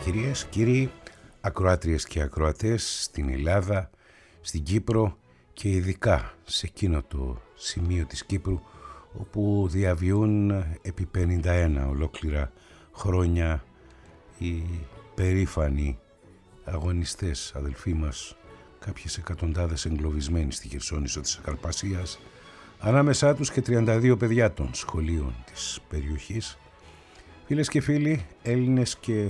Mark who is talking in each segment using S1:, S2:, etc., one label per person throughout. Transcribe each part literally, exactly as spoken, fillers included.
S1: Κυρίες, κύριοι, ακροάτριες και ακροατές στην Ελλάδα, στην Κύπρο και ειδικά σε εκείνο το σημείο της Κύπρου όπου διαβιούν επί πενήντα ένα ολόκληρα χρόνια οι περήφανοι αγωνιστές, αδελφοί μας, κάποιες εκατοντάδες εγκλωβισμένοι στη Χερσόνησο της Ακαρπασίας, ανάμεσά τους και τριάντα δύο παιδιά των σχολείων της περιοχής. Φίλες και φίλοι, Έλληνες και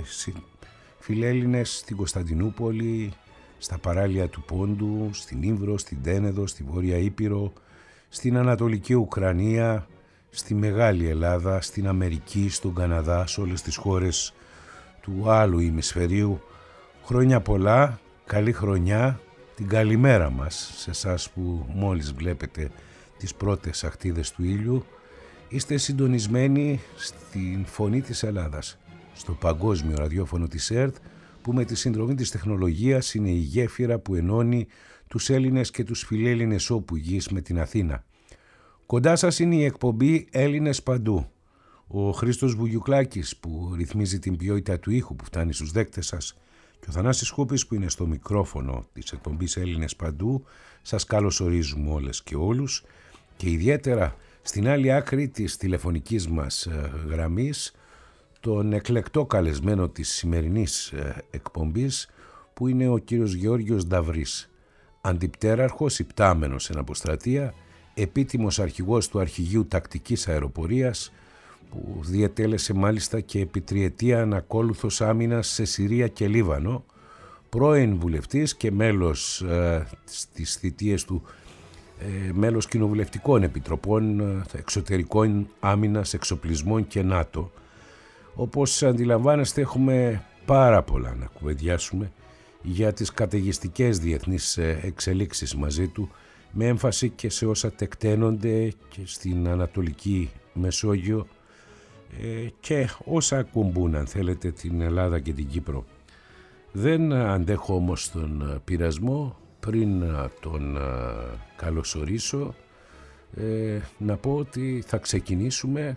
S1: φιλέλληνες στην Κωνσταντινούπολη, στα παράλια του Πόντου, στην Ήμβρο, στην Τένεδο, στη Βόρεια Ήπειρο, στην Ανατολική Ουκρανία, στη Μεγάλη Ελλάδα, στην Αμερική, στον Καναδά, σε όλες τις χώρες του άλλου ημισφαιρίου. Χρόνια πολλά, καλή χρονιά, την καλημέρα μας σε εσάς που μόλις βλέπετε τις πρώτες ακτίδες του ήλιου. Είστε συντονισμένοι στην Φωνή της Ελλάδας, στο παγκόσμιο ραδιόφωνο της ΕΡΤ, που με τη συνδρομή της τεχνολογίας είναι η γέφυρα που ενώνει τους Έλληνες και τους φιλέλληνες όπου γης με την Αθήνα. Κοντά σας είναι η εκπομπή Έλληνες Παντού. Ο Χρήστος Βουγιουκλάκης που ρυθμίζει την ποιότητα του ήχου που φτάνει στους δέκτες σας και ο Θανάσης Χούπης που είναι στο μικρόφωνο της εκπομπής Έλληνες Παντού. Σας καλωσορίζουμε όλες και όλους και ιδιαίτερα στην άλλη άκρη της τηλεφωνικής μας γραμμής τον εκλεκτό καλεσμένο της σημερινής εκπομπής που είναι ο κύριος Γεώργιος Νταβρής, αντιπτέραρχος υπτάμενος εν αποστρατεία, επίτιμος αρχηγός του Αρχηγείου Τακτικής Αεροπορίας που διετέλεσε μάλιστα και επί τριετία ανακόλουθος άμυνας σε Συρία και Λίβανο, πρώην βουλευτής και μέλος ε, στις θητείες του ε, μέλος κοινοβουλευτικών επιτροπών ε, εξωτερικών άμυνας, εξοπλισμών και ΝΑΤΟ. Όπως αντιλαμβάνεστε έχουμε πάρα πολλά να κουβεντιάσουμε για τις καταιγιστικές διεθνείς εξελίξεις μαζί του, με έμφαση και σε όσα τεκταίνονται και στην Ανατολική Μεσόγειο ε, και όσα ακουμπούν αν θέλετε την Ελλάδα και την Κύπρο. Δεν αντέχω όμως τον πειρασμό πριν τον καλωσορίσω ε, να πω ότι θα ξεκινήσουμε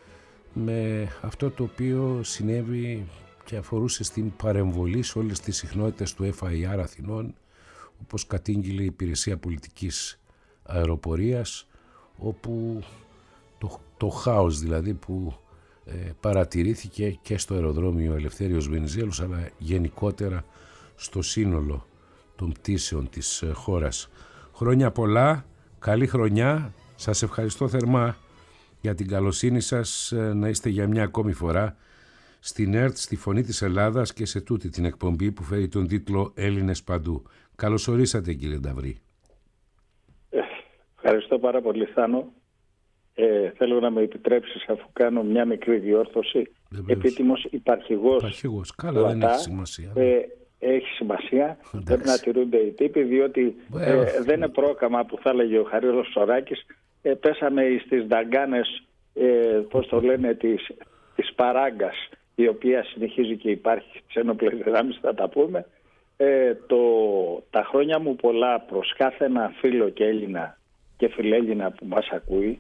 S1: με αυτό το οποίο συνέβη και αφορούσε στην παρεμβολή σε όλες τις συχνότητες του Εφ Άι Αρ Αθηνών, όπως κατήγγειλε η Υπηρεσία Πολιτικής Αεροπορίας, όπου το, το χάος δηλαδή που ε, παρατηρήθηκε και στο αεροδρόμιο Ελευθέριος Βενιζέλος αλλά γενικότερα στο σύνολο των πτήσεων της ε, χώρας. Χρόνια πολλά, καλή χρονιά, σας ευχαριστώ θερμά για την καλοσύνη σας να είστε για μια ακόμη φορά στην ΕΡΤ, στη Φωνή της Ελλάδας και σε τούτη την εκπομπή που φέρει τον τίτλο Έλληνες Παντού. Καλώς ορίσατε κύριε Νταβρή.
S2: Ε, ευχαριστώ πάρα πολύ Θάνο. Ε, θέλω να με επιτρέψεις αφού κάνω μια μικρή διόρθωση. Επίτιμος υπαρχηγός.
S1: Υπαρχηγός, καλά δεν έχει σημασία.
S2: Ε, έχει σημασία, πρέπει να τηρούνται οι τύποι διότι ε, δεν είναι πρόκαμα που θα έλεγε ο Χαρίλος Σωράκης. Ε, πέσαμε στις δαγκάνες, ε, πώς το λένε, της, της παράγκας, η οποία συνεχίζει και υπάρχει στις ένοπλες δυνάμεις, θα τα πούμε. Ε, το, τα χρόνια μου πολλά προς κάθε ένα φίλο και Έλληνα και φιλέλληνα που μας ακούει.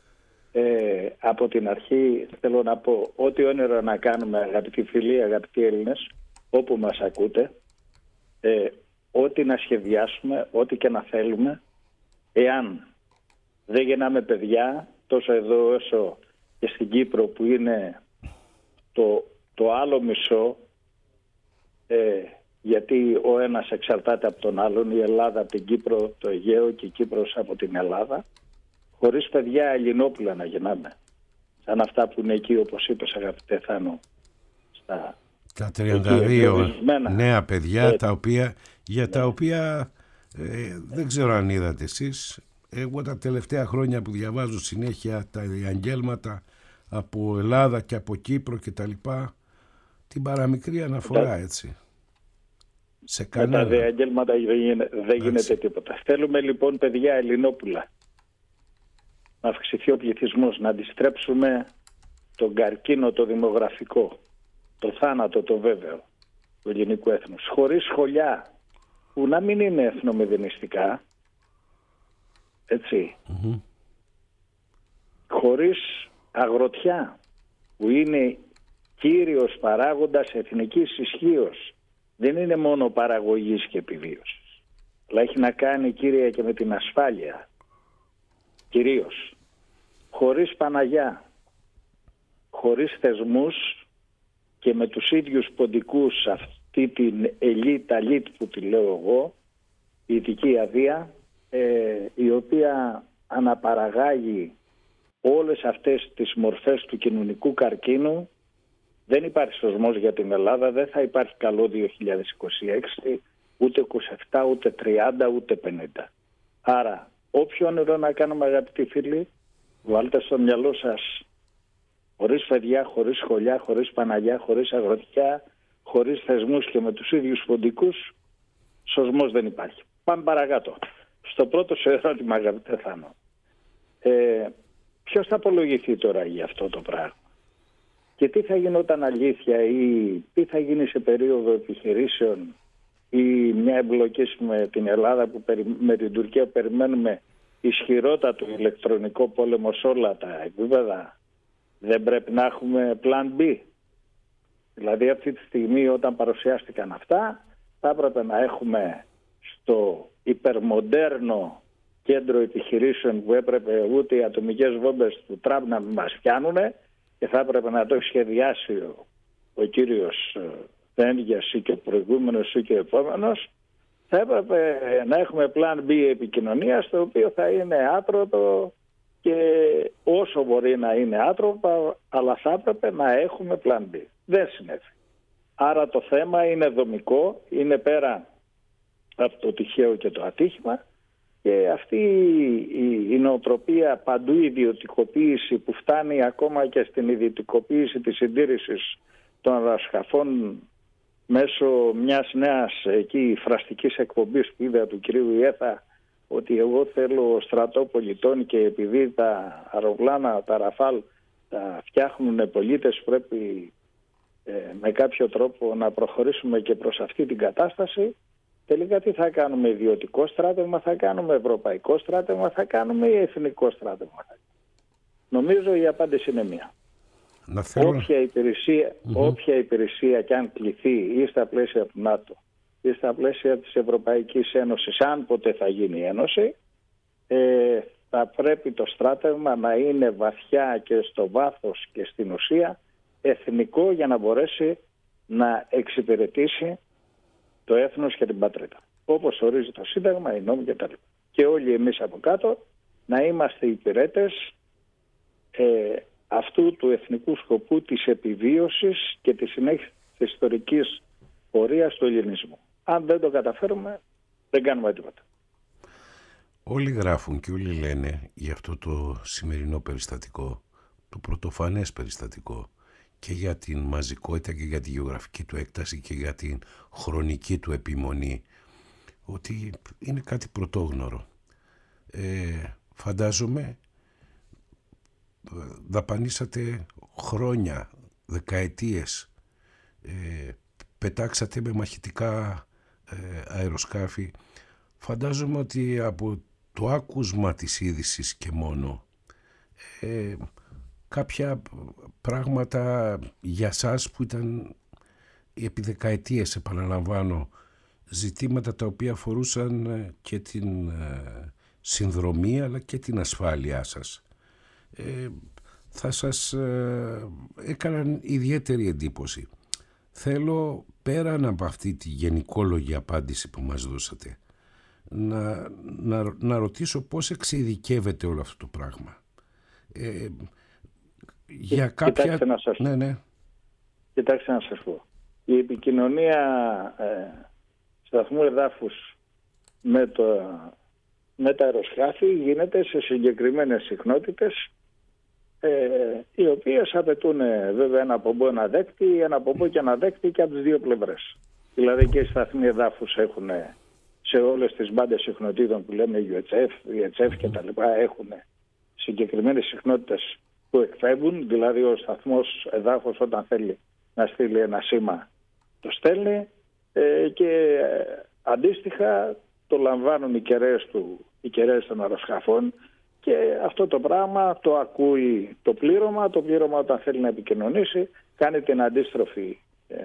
S2: Ε, από την αρχή θέλω να πω ό,τι όνειρο να κάνουμε αγαπητοί φίλοι, αγαπητοί Έλληνες, όπου μας ακούτε, ε, ό,τι να σχεδιάσουμε, ό,τι και να θέλουμε, εάν δεν γεννάμε παιδιά, τόσο εδώ όσο και στην Κύπρο που είναι το, το άλλο μισό, ε, γιατί ο ένας εξαρτάται από τον άλλον, η Ελλάδα από την Κύπρο, το Αιγαίο και η Κύπρος από την Ελλάδα, χωρίς παιδιά ελληνόπουλα να γεννάμε. Σαν αυτά που είναι εκεί, όπως είπες αγαπητέ Θάνο, στα
S1: τα τριάντα δύο νέα παιδιά, ε, τα οποία, για ναι. τα οποία ε, δεν ξέρω αν είδατε εσείς. Εγώ τα τελευταία χρόνια που διαβάζω συνέχεια τα διαγγέλματα από Ελλάδα και από Κύπρο και τα λοιπά, την παραμικρή αναφορά έτσι. Σε κανένα.
S2: Με τα διαγγέλματα δεν γίνεται, δεν γίνεται τίποτα. Θέλουμε λοιπόν παιδιά ελληνόπουλα. Να αυξηθεί ο πληθυσμός, να αντιστρέψουμε τον καρκίνο το δημογραφικό, το θάνατο το βέβαιο του ελληνικού έθνους. Χωρίς σχολιά που να μην είναι εθνομηδενιστικά, έτσι, mm-hmm. χωρίς αγροτιά που είναι κύριος παράγοντας εθνικής ισχύως. Δεν είναι μόνο παραγωγής και επιβίωσης, αλλά έχει να κάνει, κύριε, και με την ασφάλεια. Κυρίως, χωρίς Παναγιά, χωρίς θεσμούς και με τους ίδιους ποντικούς, αυτή την ελίτ, αλίτ που τη λέω εγώ, η ειδική αδεία, ε, η οποία αναπαραγάγει όλες αυτές τις μορφές του κοινωνικού καρκίνου, δεν υπάρχει σωσμός για την Ελλάδα, δεν θα υπάρχει καλό δύο χιλιάδες είκοσι έξι, ούτε είκοσι επτά, ούτε τριάντα, ούτε πενήντα. Άρα, όποιο όνειρο να κάνουμε, αγαπητοί φίλοι, βάλτε στο μυαλό σας, χωρίς παιδιά, χωρίς σχολιά, χωρίς Παναγιά, χωρίς αγροτιά, χωρίς θεσμούς και με τους ίδιους ποντικούς, σωσμός δεν υπάρχει. Πάμε παρακάτω. Στο πρώτο σου ερώτημα, αγαπητέ Θάνο, ε, ποιος θα απολογηθεί τώρα για αυτό το πράγμα και τι θα γινόταν αλήθεια ή τι θα γίνει σε περίοδο επιχειρήσεων ή μια εμπλοκή με την Ελλάδα που με την Τουρκία περιμένουμε ισχυρότατο ηλεκτρονικό πόλεμο σε όλα τα επίπεδα. Δεν πρέπει να έχουμε plan B? Δηλαδή αυτή τη στιγμή, όταν παρουσιάστηκαν αυτά, θα έπρεπε να έχουμε στο υπερμοντέρνο κέντρο επιχειρήσεων που έπρεπε ούτε οι ατομικές βόμβες του Τραμπ να μας πιάνουν, και θα έπρεπε να το έχει σχεδιάσει ο, ο κύριος Βένγιας ή και ο προηγούμενος ή και ο επόμενος, θα έπρεπε να έχουμε plan B επικοινωνίας, το οποίο θα είναι άτρωτο και όσο μπορεί να είναι άτροπα, αλλά θα έπρεπε να έχουμε plan B. Δεν συνέβη. Άρα το θέμα είναι δομικό, είναι πέρα από το τυχαίο και το ατύχημα, και αυτή η, η νοοτροπία παντού ιδιωτικοποίηση που φτάνει ακόμα και στην ιδιωτικοποίηση της συντήρησης των αεροσκαφών μέσω μιας νέας εκεί φραστικής εκπομπής που είδα του κυρίου Ιέθα, ότι εγώ θέλω στρατό πολιτών και επειδή τα αεροπλάνα, τα Ραφάλ τα φτιάχνουν πολίτες, πρέπει ε, με κάποιο τρόπο να προχωρήσουμε και προς αυτή την κατάσταση. Τελικά τι θα κάνουμε, ιδιωτικό στράτευμα θα κάνουμε, ευρωπαϊκό στράτευμα θα κάνουμε ή εθνικό στράτευμα? Νομίζω η απάντηση είναι μία.
S1: Να θέλω...
S2: όποια, υπηρεσία, mm-hmm. όποια υπηρεσία και αν κληθεί ή στα πλαίσια του ΝΑΤΟ ή στα πλαίσια της Ευρωπαϊκής Ένωσης, αν ποτέ θα γίνει η Ένωση, ε, θα πρέπει το στράτευμα να είναι βαθιά και στο βάθος και στην ουσία εθνικό, για να μπορέσει να εξυπηρετήσει το έθνος και την πατρίδα, όπως ορίζει το Σύνταγμα, οι νόμοι κτλ. Και όλοι εμείς από κάτω να είμαστε υπηρέτες ε, αυτού του εθνικού σκοπού της επιβίωσης και της συνέχισης της ιστορικής πορείας του ελληνισμού. Αν δεν το καταφέρουμε, δεν κάνουμε τίποτα.
S1: Όλοι γράφουν και όλοι λένε για αυτό το σημερινό περιστατικό, το πρωτοφανές περιστατικό, και για την μαζικότητα και για τη γεωγραφική του έκταση και για την χρονική του επιμονή, ότι είναι κάτι πρωτόγνωρο. Ε, φαντάζομαι δαπανίσατε χρόνια, δεκαετίες, ε, πετάξατε με μαχητικά ε, αεροσκάφη. Φαντάζομαι ότι από το άκουσμα της είδησης και μόνο ε, κάποια πράγματα για σας που ήταν επί δεκαετίες, επαναλαμβάνω, ζητήματα τα οποία αφορούσαν και την ε, συνδρομή αλλά και την ασφάλειά σας, ε, θα σας ε, έκαναν ιδιαίτερη εντύπωση. Θέλω, πέραν από αυτή τη γενικόλογη απάντηση που μας δώσατε, να, να, να ρωτήσω πώς εξειδικεύεται όλο αυτό το πράγμα. Ε, για κάποια...
S2: Κοιτάξτε να σας...
S1: Ναι, ναι.
S2: Κοιτάξτε να σας πω. Η επικοινωνία ε, σταθμού εδάφους με, το, με τα αεροσκάφη γίνεται σε συγκεκριμένες συχνότητες, ε, οι οποίες απαιτούν ε, βέβαια ένα από ένα δέκτη, ένα από και ένα δέκτη και από τις δύο πλευρές. Δηλαδή και οι σταθμοί εδάφους έχουν σε όλες τις μπάντες συχνοτήτων που λέμε γιου έιτς εφ, βι έιτς εφ και τα λοιπά, έχουν συγκεκριμένες συχνότητες που εκφεύγουν, δηλαδή ο σταθμός εδάφους όταν θέλει να στείλει ένα σήμα το στέλνει ε, και ε, αντίστοιχα το λαμβάνουν οι κεραίες, του, οι κεραίες των αεροσκαφών και αυτό το πράγμα το ακούει το πλήρωμα, το πλήρωμα όταν θέλει να επικοινωνήσει κάνει την αντίστροφη ε,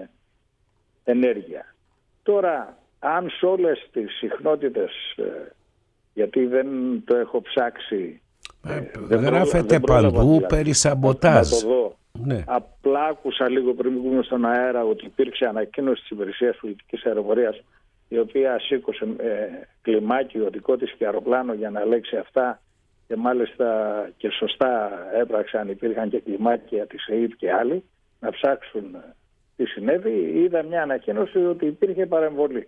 S2: ενέργεια. Τώρα, αν σε όλες τις συχνότητες, ε, γιατί δεν το έχω ψάξει,
S1: ε, δεν γράφεται παντού δηλαδή, περί σαμποτάζ.
S2: Να το δω. Ναι. Απλά άκουσα λίγο πριν βγούμε στον αέρα ότι υπήρξε ανακοίνωση της Υπηρεσίας Πολιτικής Αεροπορίας, η οποία σήκωσε ε, κλιμάκιο δικό της και αεροπλάνο για να ελέγξει αυτά, και μάλιστα και σωστά έπραξε, αν υπήρχαν και κλιμάκια της ΕΙΠ και άλλοι, να ψάξουν τι συνέβη. Είδα μια ανακοίνωση ότι υπήρχε παρεμβολή.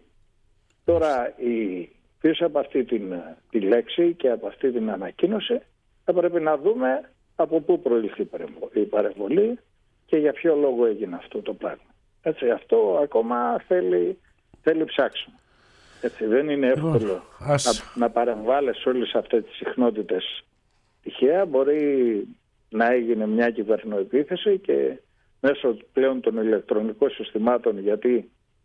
S2: Τώρα η, πίσω από αυτή την, τη λέξη και από αυτή την ανακοίνωση θα πρέπει να δούμε από πού προήλθε η παρεμβολή και για ποιο λόγο έγινε αυτό το πράγμα. Έτσι, αυτό ακόμα θέλει, θέλει ψάξιμο. Έτσι, δεν είναι εύκολο Ας... να, να παρεμβάλλεις όλες αυτές τις συχνότητες τυχαία. Μπορεί να έγινε μια κυβερνοεπίθεση και μέσω πλέον των ηλεκτρονικών συστημάτων, γιατί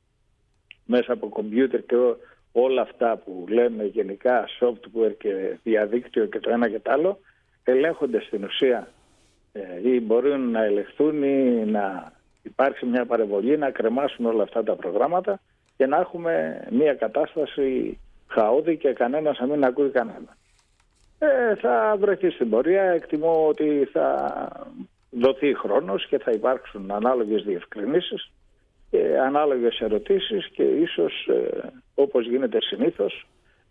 S2: μέσα από κομπιούτερ και ό, όλα αυτά που λέμε γενικά, software και διαδίκτυο και το ένα και το άλλο, ελέγχονται στην ουσία ε, ή μπορούν να ελεγχθούν ή να υπάρξει μια παρεμβολή, να κρεμάσουν όλα αυτά τα προγράμματα και να έχουμε μια κατάσταση χαόδη και κανένας να μην ακούει κανένα. Ε, θα βρεθεί στην πορεία. Εκτιμώ ότι θα δοθεί χρόνος και θα υπάρξουν ανάλογες διευκρινήσεις και ανάλογες ερωτήσεις και ίσως ε, όπως γίνεται συνήθως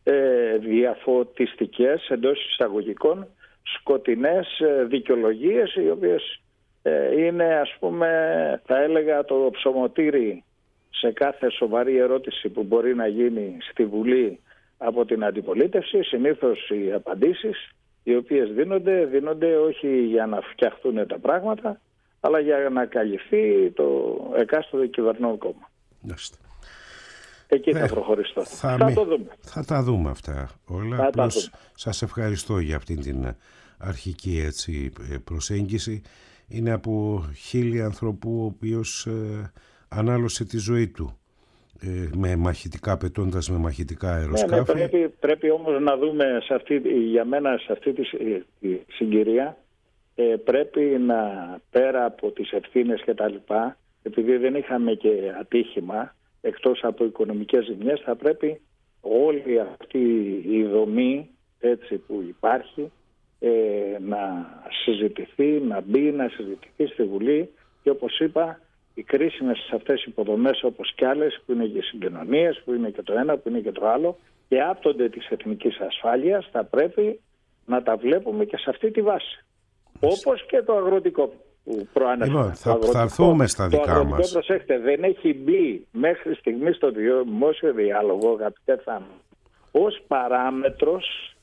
S2: ε, διαφωτιστικές εντός εισαγωγικών σκοτεινές ε, δικαιολογίες, οι οποίες ε, είναι, ας πούμε, θα έλεγα το ψωμοτήρι σε κάθε σοβαρή ερώτηση που μπορεί να γίνει στη Βουλή από την αντιπολίτευση. Συνήθως οι απαντήσεις οι οποίες δίνονται, δίνονται όχι για να φτιαχτούν τα πράγματα, αλλά για να καλυφθεί το εκάστοτε κυβερνών κόμμα.
S1: Just.
S2: Εκεί θα, θα προχωρήσει το
S1: θα,
S2: θα, το δούμε.
S1: θα τα δούμε αυτά όλα.
S2: Θα
S1: Απλώς σας ευχαριστώ για αυτήν την αρχική έτσι, προσέγγιση. Είναι από χίλια ανθρώπου ο οποίος ε, ανάλωσε τη ζωή του ε, με μαχητικά, πετώντας με μαχητικά αεροσκάφη.
S2: Ναι, ναι, πρέπει, πρέπει όμως να δούμε σε αυτή, για μένα σε αυτή τη, τη συγκυρία ε, πρέπει να, πέρα από τις ευθύνες και τα λοιπά, επειδή δεν είχαμε και ατύχημα εκτός από οικονομικές ζημιές, θα πρέπει όλη αυτή η δομή έτσι που υπάρχει ε, να συζητηθεί, να μπει, να συζητηθεί στη Βουλή και όπως είπα οι κρίσιμες αυτές οι υποδομές όπως κι άλλες που είναι και συγκοινωνίες, που είναι και το ένα, που είναι και το άλλο και άπτονται της εθνικής ασφάλειας, θα πρέπει να τα βλέπουμε και σε αυτή τη βάση. Όπως και το αγροτικό που προανέφερα.
S1: Λοιπόν, θα, θα έρθουμε στα δικά μας. Το αγροτικό,
S2: προσέξτε, δεν έχει μπει μέχρι στιγμή στο δημόσιο διάλογο, αγαπητέ Θάνο, ως παράμετρος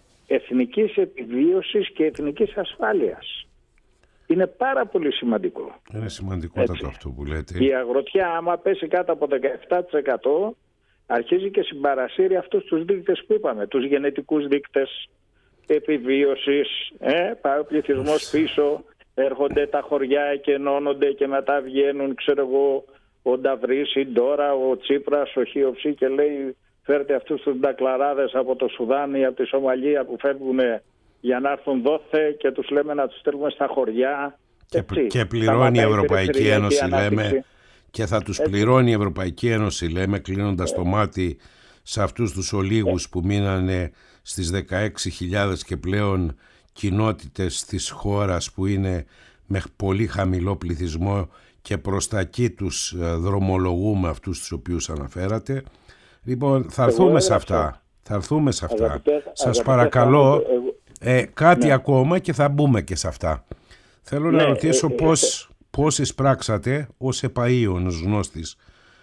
S2: εθνικής επιβίωσης και εθνικής ασφάλειας. Είναι πάρα πολύ σημαντικό.
S1: Είναι σημαντικότατο αυτό που λέτε.
S2: Η αγροτιά άμα πέσει κάτω από δεκαεπτά τοις εκατό αρχίζει και συμπαρασύρει αυτούς τους δείκτες που είπαμε, τους γενετικούς δείκτες επιβίωσης, ε, πάει ο πληθυσμός πίσω, έρχονται τα χωριά, εκενώνονται και μετά βγαίνουν, ξέρω εγώ, ο Νταβρής, η Ντόρα, ο Τσίπρας, ο Χιοψή και λέει φέρτε αυτούς τους ντακλαράδες από το Σουδάν ή από τη Σομαλία που φεύγουν για να έρθουν δόθε και τους λέμε να τους στέλνουμε στα χωριά.
S1: Και, έτσι, και πληρώνει η Ευρωπαϊκή Ένωση, λέμε, και θα τους έτσι. πληρώνει η Ευρωπαϊκή Ένωση, λέμε, κλείνοντας το μάτι σε αυτούς τους ολίγους που μείνανε στις δεκαέξι χιλιάδες και πλέον κοινότητες της χώρας που είναι με πολύ χαμηλό πληθυσμό και προς τα εκεί τους δρομολογούμε αυτούς τους οποίους αναφέρατε. Λοιπόν, θα έρθουμε σε αυτά. Θα έρθουμε σε αυτά. Αγαπητέ, Σας παρακαλώ ε, κάτι ναι. ακόμα και θα μπούμε και σε αυτά. Θέλω ναι, να ρωτήσω ε, ε, πώς, ε, πώς εισπράξατε ως επαΐων, ως γνώστης,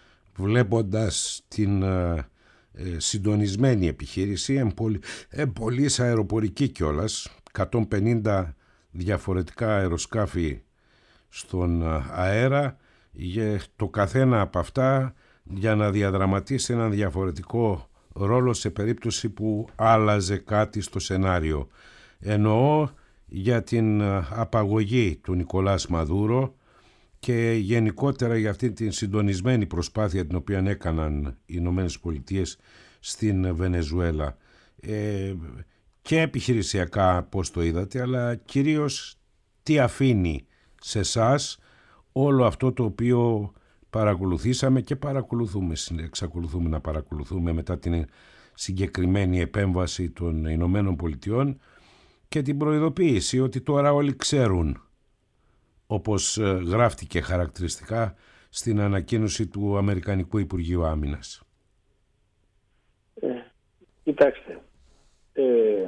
S1: βλέποντας την ε, ε, συντονισμένη επιχείρηση, εμπολής αεροπορική κιόλας, εκατόν πενήντα διαφορετικά αεροσκάφη στον αέρα, για το καθένα από αυτά για να διαδραματίσει έναν διαφορετικό ρόλο σε περίπτωση που άλλαζε κάτι στο σενάριο. Εννοώ για την απαγωγή του Νικολάς Μαδούρο και γενικότερα για αυτή την συντονισμένη προσπάθεια την οποία έκαναν οι Ηνωμένες Πολιτείες στην Βενεζουέλα. Ε, και επιχειρησιακά πώς το είδατε, αλλά κυρίως τι αφήνει σε εσάς όλο αυτό το οποίο παρακολουθήσαμε και παρακολουθούμε, εξακολουθούμε να παρακολουθούμε μετά την συγκεκριμένη επέμβαση των Ηνωμένων Πολιτειών και την προειδοποίηση ότι τώρα όλοι ξέρουν, όπως γράφτηκε χαρακτηριστικά στην ανακοίνωση του Αμερικανικού Υπουργείου Άμυνας.
S2: Ε, κοιτάξτε, ε,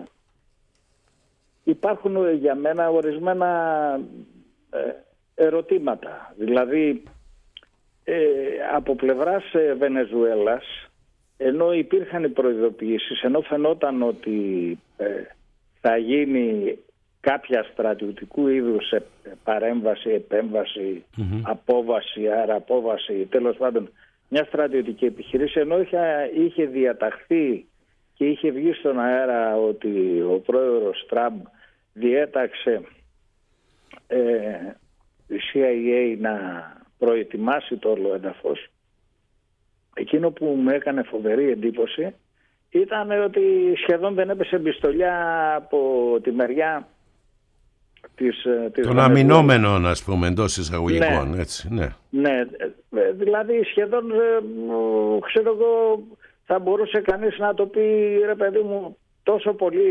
S2: υπάρχουν για μένα ορισμένα ε, ερωτήματα. Δηλαδή, ε, από πλευράς ε, Βενεζουέλας, ενώ υπήρχαν οι προειδοποιήσεις, ενώ φαινόταν ότι ε, θα γίνει κάποια στρατιωτικού είδους παρέμβαση, επέμβαση, mm-hmm. απόβαση, άρα απόβαση, τέλος πάντων μια στρατιωτική επιχειρήση, ενώ είχε, είχε διαταχθεί και είχε βγει στον αέρα ότι ο πρόεδρος Τραμπ διέταξε ε, η σι άι έι να προετοιμάσει το όλο έδαφος. Εκείνο που μου έκανε φοβερή εντύπωση ήταν ότι σχεδόν δεν έπεσε μπιστολιά από τη μεριά της, της
S1: των αμυνόμενων, ας πούμε, εντός εισαγωγικών, ναι, έτσι, ναι.
S2: Ναι, δηλαδή σχεδόν, ξέρω εγώ, θα μπορούσε κανείς να το πει, ρε παιδί μου, τόσο πολύ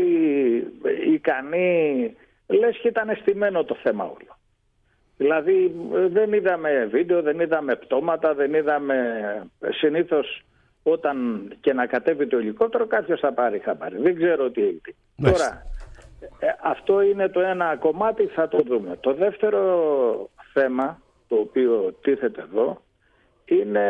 S2: ικανή, λες και ήταν αισθημένο το θέμα όλο. Δηλαδή δεν είδαμε βίντεο, δεν είδαμε πτώματα, δεν είδαμε, συνήθως όταν και να κατέβει το ελικόπτερο κάποιος θα πάρει χαμπάρι. Δεν ξέρω τι έγινε. Τώρα, ε, αυτό είναι το ένα κομμάτι, θα το δούμε. Το δεύτερο θέμα το οποίο τίθεται εδώ είναι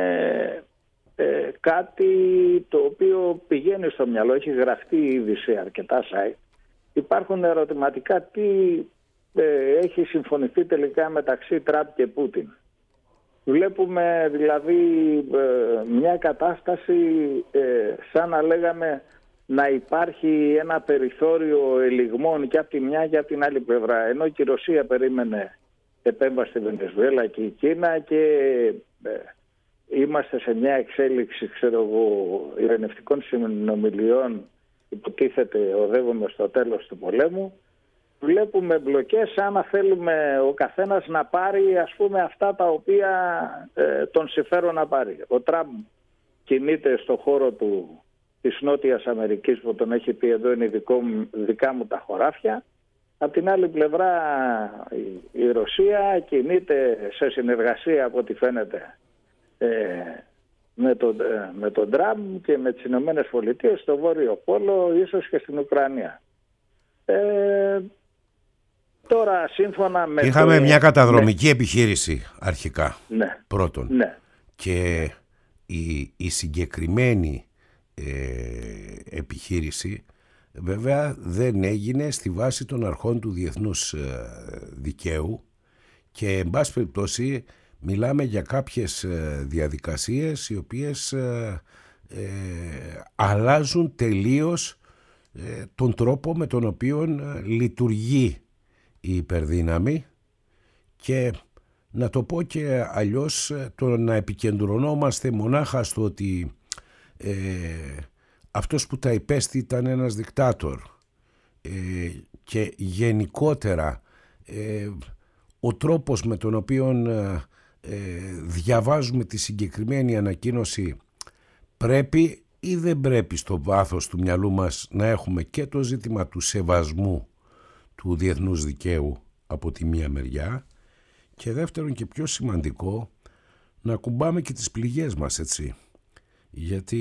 S2: ε, κάτι το οποίο πηγαίνει στο μυαλό, έχει γραφτεί ήδη σε αρκετά site. Υπάρχουν ερωτηματικά τι ε, έχει συμφωνηθεί τελικά μεταξύ Τραμπ και Πούτιν. Βλέπουμε δηλαδή ε, μια κατάσταση ε, σαν να λέγαμε να υπάρχει ένα περιθώριο ελιγμών και από τη μια και από την άλλη πλευρά. Ενώ και η Ρωσία περίμενε επέμβαση στη Βενεζουέλα και η Κίνα και ε, είμαστε σε μια εξέλιξη, ξέρω εγώ, ειρηνευτικών συνομιλιών, υποτίθεται οδεύουμε στο τέλος του πολέμου. Βλέπουμε μπλοκές άμα θέλουμε ο καθένας να πάρει, ας πούμε, αυτά τα οποία ε, τον συμφέρον να πάρει. Ο Τραμπ κινείται στο χώρο του, της Νότιας Αμερικής που τον έχει πει εδώ είναι δικό, δικά μου τα χωράφια. Απ' την άλλη πλευρά η, η Ρωσία κινείται σε συνεργασία από ό,τι φαίνεται ε, με τον, ε, με τον Τραμπ και με τις Ηνωμένες Πολιτείες στο Βόρειο Πόλο, ίσως και στην Ουκρανία. Ε, Τώρα, σύμφωνα με
S1: Είχαμε
S2: το...
S1: μια καταδρομική ναι. επιχείρηση αρχικά,
S2: ναι.
S1: πρώτον.
S2: Ναι.
S1: Και η, η συγκεκριμένη ε, επιχείρηση βέβαια δεν έγινε στη βάση των αρχών του διεθνούς ε, δικαίου και εν πάση περιπτώσει μιλάμε για κάποιες ε, διαδικασίες οι οποίες ε, ε, αλλάζουν τελείως ε, τον τρόπο με τον οποίο ε, λειτουργεί η υπερδύναμη και να το πω και αλλιώς το να επικεντρωνόμαστε μονάχα στο ότι ε, αυτός που τα υπέστη ήταν ένας δικτάτορ ε, και γενικότερα ε, ο τρόπος με τον οποίο ε, διαβάζουμε τη συγκεκριμένη ανακοίνωση πρέπει ή δεν πρέπει στο βάθος του μυαλού μας να έχουμε και το ζήτημα του σεβασμού του διεθνούς δικαίου από τη μία μεριά και δεύτερον και πιο σημαντικό να ακουμπάμε και τις πληγές μας, έτσι, γιατί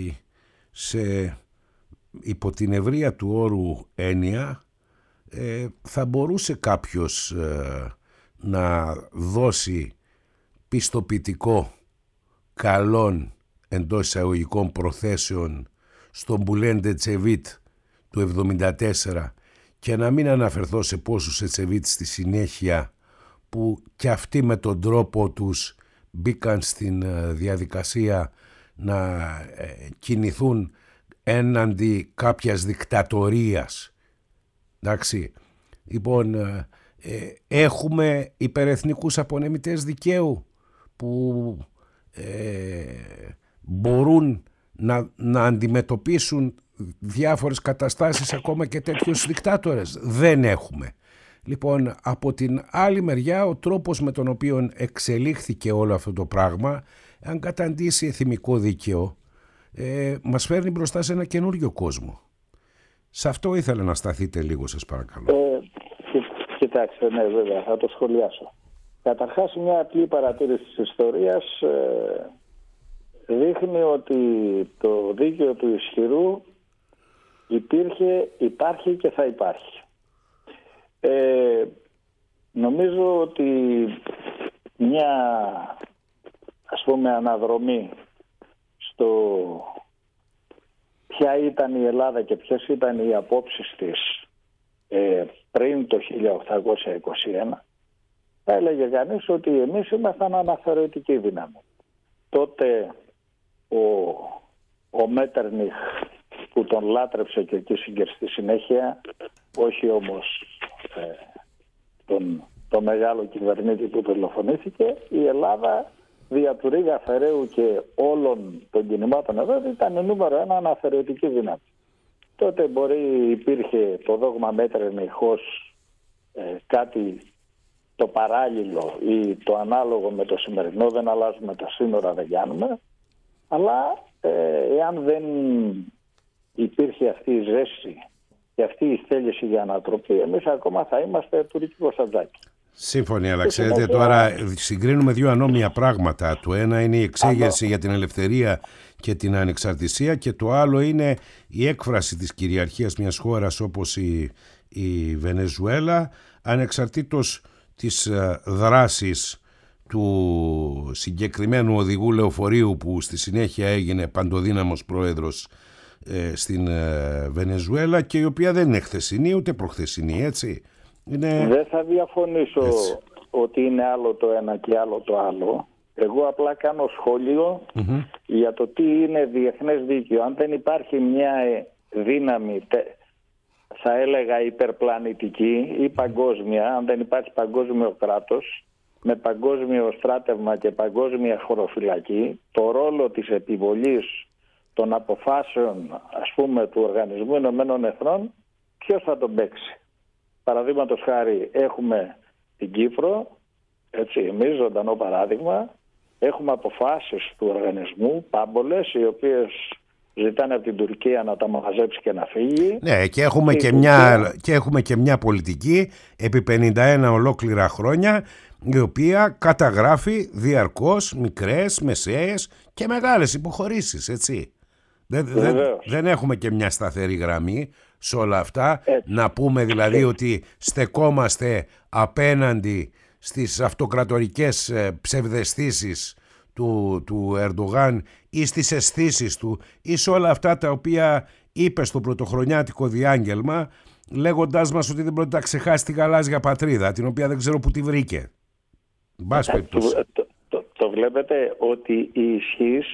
S1: σε υπό την ευρεία του όρου έννοια ε, θα μπορούσε κάποιος ε, να δώσει πιστοποιητικό καλών εντός εισαγωγικών προθέσεων στον Μπουλέντε Τσεβίτ του εβδομήντα τέσσερα και να μην αναφερθώ σε πόσους Ετσεβίτ στη συνέχεια που και αυτοί με τον τρόπο τους μπήκαν στην διαδικασία να κινηθούν έναντι κάποιας δικτατορίας. Εντάξει, λοιπόν, ε, έχουμε υπερεθνικούς απονεμητές δικαίου που ε, μπορούν να, να αντιμετωπίσουν διάφορες καταστάσεις ακόμα και τέτοιους δικτάτορες. Δεν έχουμε. Λοιπόν, από την άλλη μεριά, ο τρόπος με τον οποίο εξελίχθηκε όλο αυτό το πράγμα, αν καταντήσει εθιμικό δίκαιο, ε, μας φέρνει μπροστά σε ένα καινούριο κόσμο. Σε αυτό ήθελα να σταθείτε λίγο, σας παρακαλώ.
S2: Ε, κοιτάξτε, ναι, βέβαια, θα το σχολιάσω. Καταρχάς, μια απλή παρατήρηση της ιστορίας ε, δείχνει ότι το δίκαιο του ισχυρού υπήρχε, υπάρχει και θα υπάρχει. Ε, νομίζω ότι μια, ας πούμε, αναδρομή στο ποια ήταν η Ελλάδα και ποιες ήταν οι απόψεις της ε, πριν το χίλια οκτακόσια είκοσι ένα, θα έλεγε κανείς ότι εμείς ήμασταν αναθεωρητική δύναμη. Τότε ο, ο Μέτερνιχ, που τον λάτρεψε και ο Κίσιγκερ στη συνέχεια, όχι όμως ε, τον, τον μεγάλο κυβερνήτη που δολοφονήθηκε, η Ελλάδα δια του Ρίγα Φεραίου και όλων των κινημάτων εδώ ήταν νούμερο ένα αναθεωρητική δύναμη. Τότε μπορεί υπήρχε το δόγμα Μέτερνιχ ως ε, κάτι το παράλληλο ή το ανάλογο με το σημερινό, δεν αλλάζουμε τα σύνορα, δεν κάνουμε, αλλά ε, εάν δεν υπήρχε αυτή η ζέση και αυτή η θέληση για ανατροπή, εμείς ακόμα θα είμαστε τουρκικό σαντζάκι.
S1: Σύμφωνοι, αλλά ξέρετε τώρα συγκρίνουμε δύο ανώμια πράγματα. Το ένα είναι η εξέγερση Ανώ. για την ελευθερία και την ανεξαρτησία, και το άλλο είναι η έκφραση της κυριαρχίας μιας χώρας όπως η, η Βενεζουέλα, ανεξαρτήτως της δράσης του συγκεκριμένου οδηγού λεωφορείου που στη συνέχεια έγινε παντοδύναμος πρόεδρος ε, στην ε, Βενεζουέλα, και η οποία δεν είναι χθεσινή ούτε προχθεσινή, έτσι. Είναι...
S2: Δεν θα διαφωνήσω έτσι, ότι είναι άλλο το ένα και άλλο το άλλο. Εγώ απλά κάνω σχόλιο mm-hmm. για το τι είναι διεθνές δίκαιο. Αν δεν υπάρχει μια δύναμη, θα έλεγα υπερπλανητική ή παγκόσμια, αν δεν υπάρχει παγκόσμιο κράτος με παγκόσμιο στράτευμα και παγκόσμια χωροφυλακή, το ρόλο της επιβολής των αποφάσεων, ας πούμε, του Οργανισμού Ηνωμένων Εθνών, ποιος θα τον παίξει? Παραδείγματος χάρη, έχουμε την Κύπρο, έτσι, εμείς ζωντανό παράδειγμα, έχουμε αποφάσεις του οργανισμού πάμπολες, οι οποίες ζητάνε από την Τουρκία να τα μαζέψει και να φύγει.
S1: Ναι, και έχουμε και, και, μια, και έχουμε και μια πολιτική επί πενήντα ένα ολόκληρα χρόνια, η οποία καταγράφει διαρκώς μικρές, μεσαίες και μεγάλες υποχωρήσεις, έτσι. Δεν, δεν, δεν έχουμε και μια σταθερή γραμμή σε όλα αυτά. Έτσι. Να πούμε δηλαδή ότι στεκόμαστε απέναντι στις αυτοκρατορικές ψευδαισθήσεις του, του Ερντογάν ή στις αισθήσεις του ή σε όλα αυτά τα οποία είπε στο πρωτοχρονιάτικο διάγγελμα, λέγοντάς μας ότι δεν πρόκειται να ξεχάσει τη γαλάζια πατρίδα, την οποία δεν ξέρω που τη βρήκε.
S2: Το, το, το, το βλέπετε ότι η ισχύς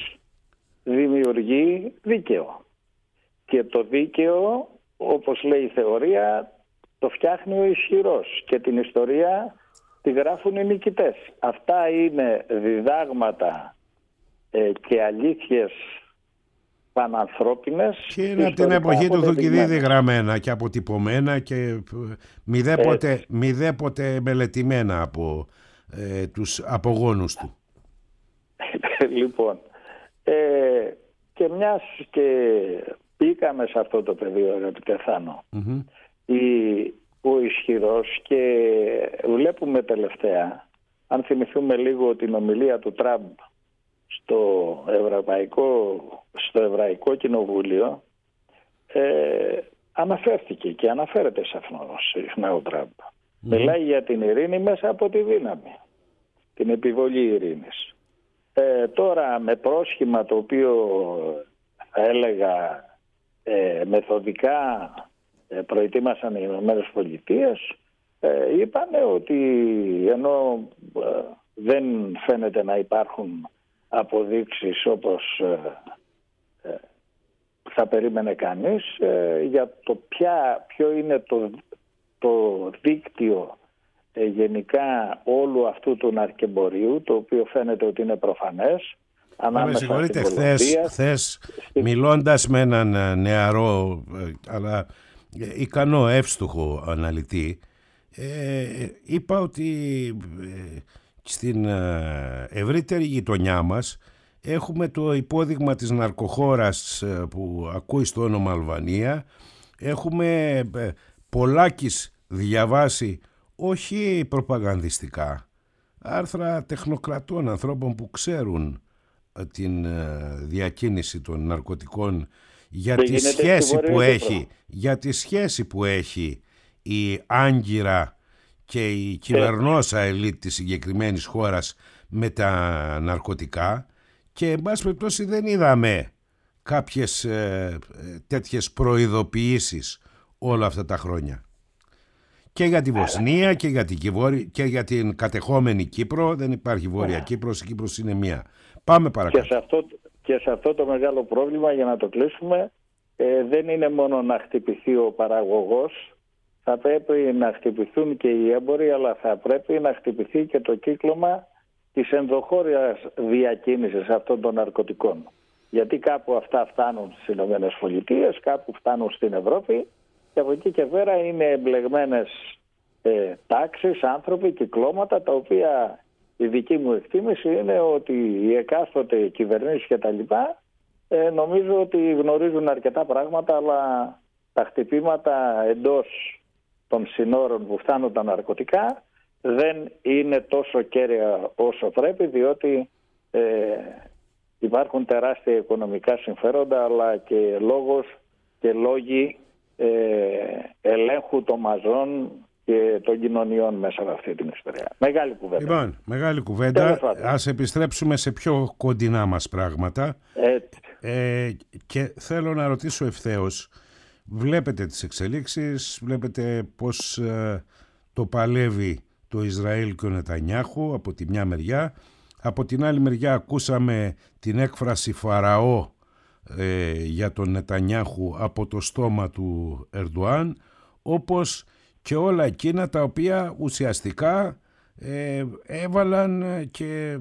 S2: δημιουργεί δίκαιο. Και το δίκαιο, όπως λέει η θεωρία, το φτιάχνει ο ισχυρός. Και την ιστορία τη γράφουν οι νικητές. Αυτά είναι διδάγματα ε, και αλήθειες πανανθρώπινες.
S1: Και είναι από την εποχή του Θουκυδίδη γραμμένα και αποτυπωμένα και μηδέποτε, μηδέποτε μελετημένα από ε, τους απογόνους του.
S2: Λοιπόν, ε, και μιας και μπήκαμε σε αυτό το πεδίο, αγαπητέ Θάνο, mm-hmm. η, ο ισχυρός, και βλέπουμε τελευταία, αν θυμηθούμε λίγο την ομιλία του Τραμπ στο Ευρωπαϊκό, στο Εβραϊκό Κοινοβούλιο, ε, αναφέρθηκε και αναφέρεται σε αυτό συχνά ο Τραμπ. Mm-hmm. Μιλάει για την ειρήνη μέσα από τη δύναμη, την επιβολή ειρήνης. Ε, τώρα με πρόσχημα το οποίο θα έλεγα ε, μεθοδικά ε, προετοίμασαν οι Ηνωμένες Πολιτείες, ε, είπανε ότι ενώ ε, δεν φαίνεται να υπάρχουν αποδείξεις όπως ε, ε, θα περίμενε κανείς ε, για το ποια, ποιο είναι το, το δίκτυο ε, γενικά όλου αυτού του ναρκεμπορίου, το οποίο φαίνεται ότι είναι προφανές.
S1: Με συγχωρείτε, χθες, χθες στη... μιλώντας με έναν νεαρό αλλά ικανό εύστοχο αναλυτή, Ε, είπα ότι ε, στην ε, ευρύτερη γειτονιά μας έχουμε το υπόδειγμα της ναρκοχώρας ε, που ακούει στο όνομα Αλβανία. Έχουμε ε, πολλάκις διαβάσει, όχι προπαγανδιστικά, άρθρα τεχνοκρατών, ανθρώπων που ξέρουν την διακίνηση των ναρκωτικών, για τη σχέση που έχει, για τη σχέση που έχει η άγκυρα και η κυβερνόσα ελίτ της συγκεκριμένης χώρας με τα ναρκωτικά, και εν πάση περιπτώσει δεν είδαμε κάποιες ε, τέτοιες προειδοποιήσεις όλα αυτά τα χρόνια. Και για τη Βοσνία και για την, και για την κατεχόμενη Κύπρο. Δεν υπάρχει Βόρεια Κύπρος, η Κύπρος είναι μία. Πάμε παρακάτω.
S2: Και σε αυτό, και σε αυτό το μεγάλο πρόβλημα, για να το κλείσουμε, ε, δεν είναι μόνο να χτυπηθεί ο παραγωγός, θα πρέπει να χτυπηθούν και οι έμποροι, αλλά θα πρέπει να χτυπηθεί και το κύκλωμα της ενδοχώριας διακίνησης αυτών των ναρκωτικών. Γιατί κάπου αυτά φτάνουν στις Ηνωμένες Πολιτείες, κάπου φτάνουν στην Ευρώπη, και από εκεί και πέρα είναι εμπλεγμένες ε, τάξεις, άνθρωποι, κυκλώματα, τα οποία η δική μου εκτίμηση είναι ότι οι εκάστοτε κυβερνήσεις και τα λοιπά ε, νομίζω ότι γνωρίζουν αρκετά πράγματα, αλλά τα χτυπήματα εντός των συνόρων που φτάνουν τα ναρκωτικά δεν είναι τόσο κέρια όσο πρέπει, διότι ε, υπάρχουν τεράστια οικονομικά συμφέροντα, αλλά και λόγος και λόγοι ε, ελέγχου των μαζών και των κοινωνιών μέσα από αυτή την ιστορία. Μεγάλη κουβέντα.
S1: Λοιπόν, μεγάλη κουβέντα. Ας επιστρέψουμε σε πιο κοντινά μας πράγματα. Ε, και θέλω να ρωτήσω ευθέως, βλέπετε τις εξελίξεις, βλέπετε πώς ε, το παλεύει το Ισραήλ και ο Νετανιάχου από τη μια μεριά. Από την άλλη μεριά ακούσαμε την έκφραση Φαραώ ε, για τον Νετανιάχου από το στόμα του Ερντοάν, όπως και όλα εκείνα τα οποία ουσιαστικά ε, έβαλαν και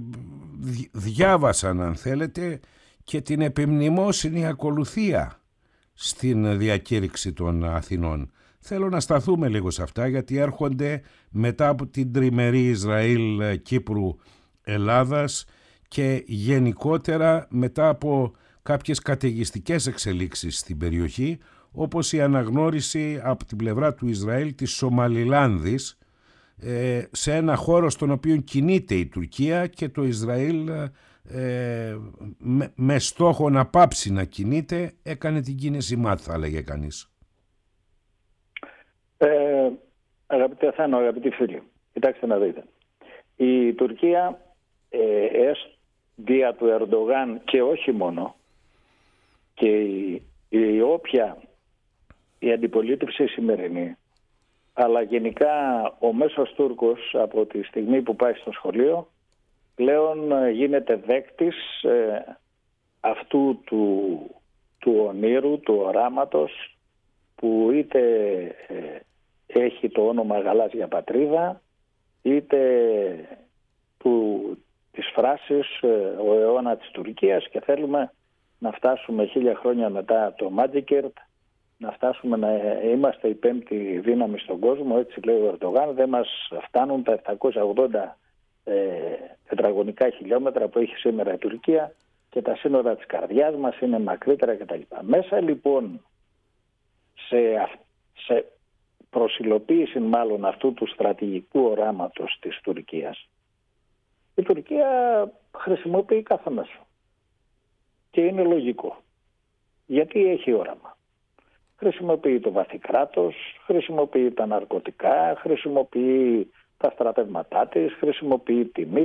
S1: διάβασαν, αν θέλετε, και την επιμνημόσυνη ακολουθία στην διακήρυξη των Αθηνών. Θέλω να σταθούμε λίγο σε αυτά, γιατί έρχονται μετά από την τριμερή Ισραήλ, Κύπρου, Ελλάδας και γενικότερα μετά από κάποιες καταιγιστικές εξελίξεις στην περιοχή, όπως η αναγνώριση από την πλευρά του Ισραήλ της Σομαλιλάνδης ε, σε ένα χώρο στον οποίο κινείται η Τουρκία, και το Ισραήλ ε, με, με στόχο να πάψει να κινείται έκανε την κίνηση ΜΑΤ, θα έλεγε κανείς.
S2: Ε, αγαπητέ Αθάνο, αγαπητοί φίλοι, κοιτάξτε να δείτε. Η Τουρκία ε, εσ, δια του Ερντογάν, και όχι μόνο, και η, η όποια η αντιπολίτευση σημερινή, αλλά γενικά ο μέσος Τούρκος από τη στιγμή που πάει στο σχολείο πλέον γίνεται δέκτης ε, αυτού του, του ονείρου, του οράματος, που είτε ε, έχει το όνομα γαλάζια πατρίδα, είτε του, της φράσης ε, ο αιώνα της Τουρκίας, και θέλουμε να φτάσουμε χίλια χρόνια μετά το Μάτζικερτ, να φτάσουμε να είμαστε η πέμπτη δύναμη στον κόσμο, έτσι λέει ο Ερντογάν. Δεν μας φτάνουν τα επτακόσια ογδόντα ε, τετραγωνικά χιλιόμετρα που έχει σήμερα η Τουρκία, και τα σύνορα της καρδιάς μας είναι μακρύτερα κτλ. Μέσα λοιπόν σε, σε προσυλοποίηση μάλλον αυτού του στρατηγικού οράματος της Τουρκίας, η Τουρκία χρησιμοποιεί κάθε μέσο. Και είναι λογικό. Γιατί έχει όραμα. Χρησιμοποιεί το βαθύ κράτος, χρησιμοποιεί τα ναρκωτικά, χρησιμοποιεί τα στρατεύματά της, χρησιμοποιεί τη ΜΥΤ,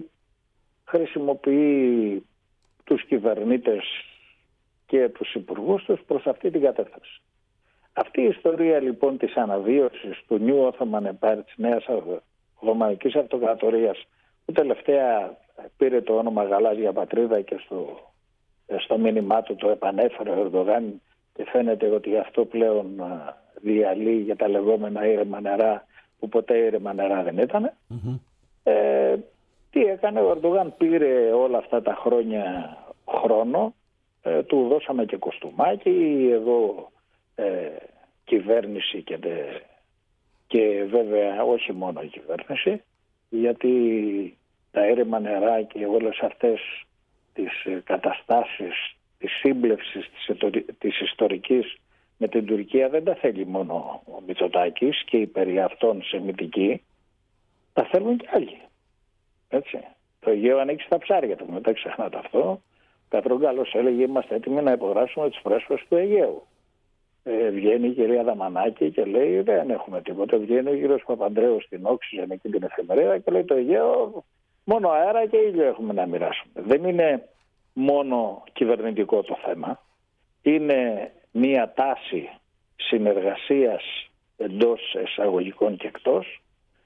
S2: χρησιμοποιεί τους κυβερνήτες και τους υπουργούς τους προς αυτή την κατεύθυνση. Αυτή η ιστορία λοιπόν της αναβίωσης του New Ottoman Empire, της νέας Οθωμανικής Αυτοκρατορίας, που τελευταία πήρε το όνομα γαλάζια πατρίδα και στο, στο μήνυμά του το επανέφερε ο Ερντογάν, και φαίνεται ότι αυτό πλέον διαλύει για τα λεγόμενα ήρεμα νερά, που ποτέ ήρεμα νερά δεν ήταν. Mm-hmm. Ε, τι έκανε ο Ερντογάν? Πήρε όλα αυτά τα χρόνια χρόνο, ε, του δώσαμε και κοστούμάκι, εδώ ε, κυβέρνηση και, τε, και βέβαια όχι μόνο η κυβέρνηση, γιατί τα έρημα νερά και όλες αυτές τις καταστάσεις της σύμπλευσης της ιστορικής με την Τουρκία δεν τα θέλει μόνο ο Μητσοτάκης και οι περί αυτών σεμιτικοί, τα θέλουν κι άλλοι. Έτσι. Το Αιγαίο ανοίξει στα ψάρια του, μετά ξεχνάτε αυτό. Ο Κατρούγκαλος έλεγε είμαστε έτοιμοι να υπογράψουμε τις πρέσβες του Αιγαίου. Ε, βγαίνει η κυρία Δαμανάκη και λέει δεν έχουμε τίποτα. Βγαίνει ο κύριος Παπαντρέου στην Oxygen εκεί την εφημερίδα και λέει το Αιγαίο μόνο αέρα και ήλιο έχουμε να μοιράσουμε. Δεν είναι μόνο κυβερνητικό το θέμα. Είναι μία τάση συνεργασίας εντός εισαγωγικών και εκτός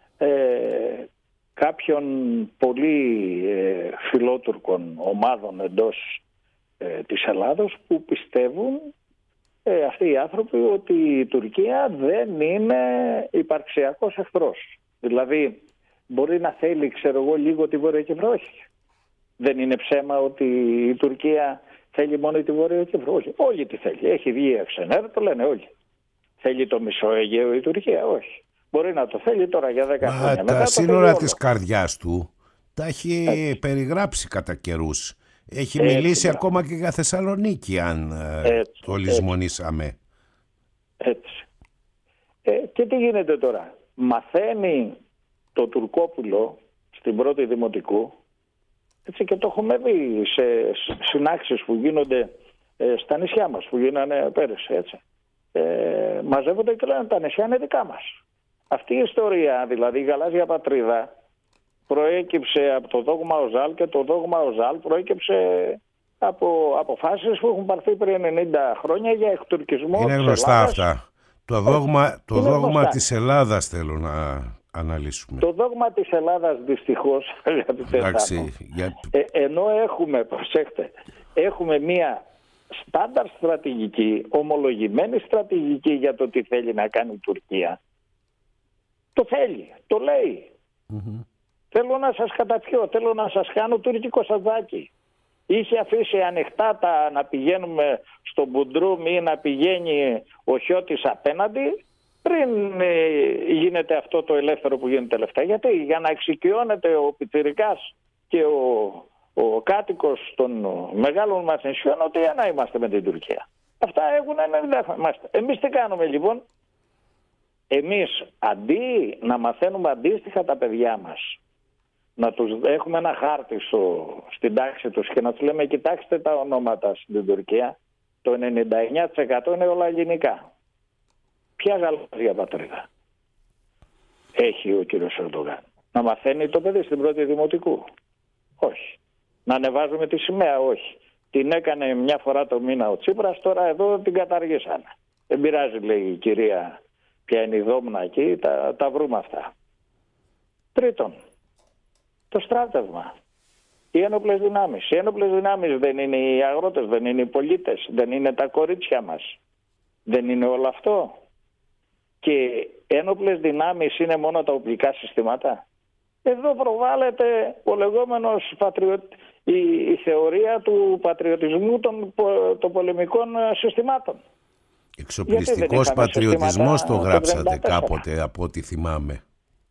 S2: ε, κάποιων πολύ ε, φιλότουρκων ομάδων εντός ε, της Ελλάδος που πιστεύουν ε, αυτοί οι άνθρωποι ότι η Τουρκία δεν είναι υπαρξιακός εχθρός. Δηλαδή μπορεί να θέλει ξέρω εγώ λίγο τη Βόρεια Κύπρο, όχι. Δεν είναι ψέμα ότι η Τουρκία θέλει μόνο τη Βόρεια Κύπρο, όχι. Όλοι τι θέλει. Έχει βγει εξενέρ, το λένε όλοι. Θέλει το μισό Αιγαίο η Τουρκία, όχι. Μπορεί να το θέλει τώρα για δέκα χρόνια.
S1: Τα
S2: μετά
S1: σύνορα της καρδιάς του τα έχει Έτσι. περιγράψει κατά καιρούς. Έχει Έτσι, μιλήσει μπράβο. ακόμα και για Θεσσαλονίκη, αν Έτσι, το λησμονήσαμε.
S2: Έτσι. Ε, και τι γίνεται τώρα. Μαθαίνει το Τουρκόπουλο στην πρώτη δημοτικού, έτσι, και το έχουμε δει σε συνάξεις που γίνονται ε, στα νησιά μας, που γίνανε πέρυσι, έτσι. Ε, μαζεύονται και λένε τα νησιά είναι δικά μας. Αυτή η ιστορία, δηλαδή η γαλάζια πατρίδα, προέκυψε από το δόγμα Οζάλ και το δόγμα Οζάλ προέκυψε από αποφάσεις που έχουν πάρθει πριν ενενήντα χρόνια για εκτουρκισμό.
S1: Είναι γνωστά Ελλάδας. Αυτά. Το δόγμα, το δόγμα της Ελλάδας θέλω να αναλύσουμε.
S2: Το δόγμα της Ελλάδας δυστυχώς,
S1: Εντάξει, για...
S2: ε, ενώ έχουμε, προσέχτε, έχουμε μία στάνταρ στρατηγική, ομολογημένη στρατηγική για το τι θέλει να κάνει η Τουρκία. Το θέλει, το λέει. Mm-hmm. Θέλω να σας καταπιώ, θέλω να σας κάνω τουρκικό σαντάκι. Είχε αφήσει ανοιχτά τα να πηγαίνουμε στο Μπουντρούμ ή να πηγαίνει ο Χιώτης απέναντι πριν ε, γίνεται αυτό το ελεύθερο που γίνεται τελευταία. Γιατί για να εξοικειώνεται ο πιτσιρικάς και ο, ο κάτοικος των μεγάλων μας νησιών ότι να είμαστε με την Τουρκία. Αυτά έχουν ενενήντα είμαστε. Εμείς τι κάνουμε λοιπόν? Εμείς αντί να μαθαίνουμε αντίστοιχα τα παιδιά μας, να τους έχουμε ένα χάρτη στο, στην τάξη τους και να τους λέμε κοιτάξτε τα ονόματα στην Τουρκία, το ενενήντα εννιά τοις εκατό είναι όλα ελληνικά. Ποια γαλάζια πατρίδα έχει ο κύριος Ερντογάν? Να μαθαίνει το παιδί στην πρώτη δημοτικού? Όχι. Να ανεβάζουμε τη σημαία? Όχι. Την έκανε μια φορά το μήνα ο Τσίπρας, τώρα εδώ την καταργήσανε. Δεν πειράζει, λέει η κυρία, ποια είναι η δόμνα εκεί, τα, τα βρούμε αυτά. Τρίτον, το στράτευμα. Οι ένοπλες δυνάμεις. Οι ένοπλες δυνάμεις δεν είναι οι αγρότες, δεν είναι οι πολίτες, δεν είναι τα κορίτσια μας. Δεν είναι όλο αυτό? Και ένοπλες δυνάμεις είναι μόνο τα οπλικά συστήματα? Εδώ προβάλλεται ο λεγόμενος πατριο... η, η θεωρία του πατριωτισμού των, των πολεμικών συστημάτων.
S1: Εξοπλιστικός πατριωτισμός το γράψατε κάποτε από ό,τι θυμάμαι.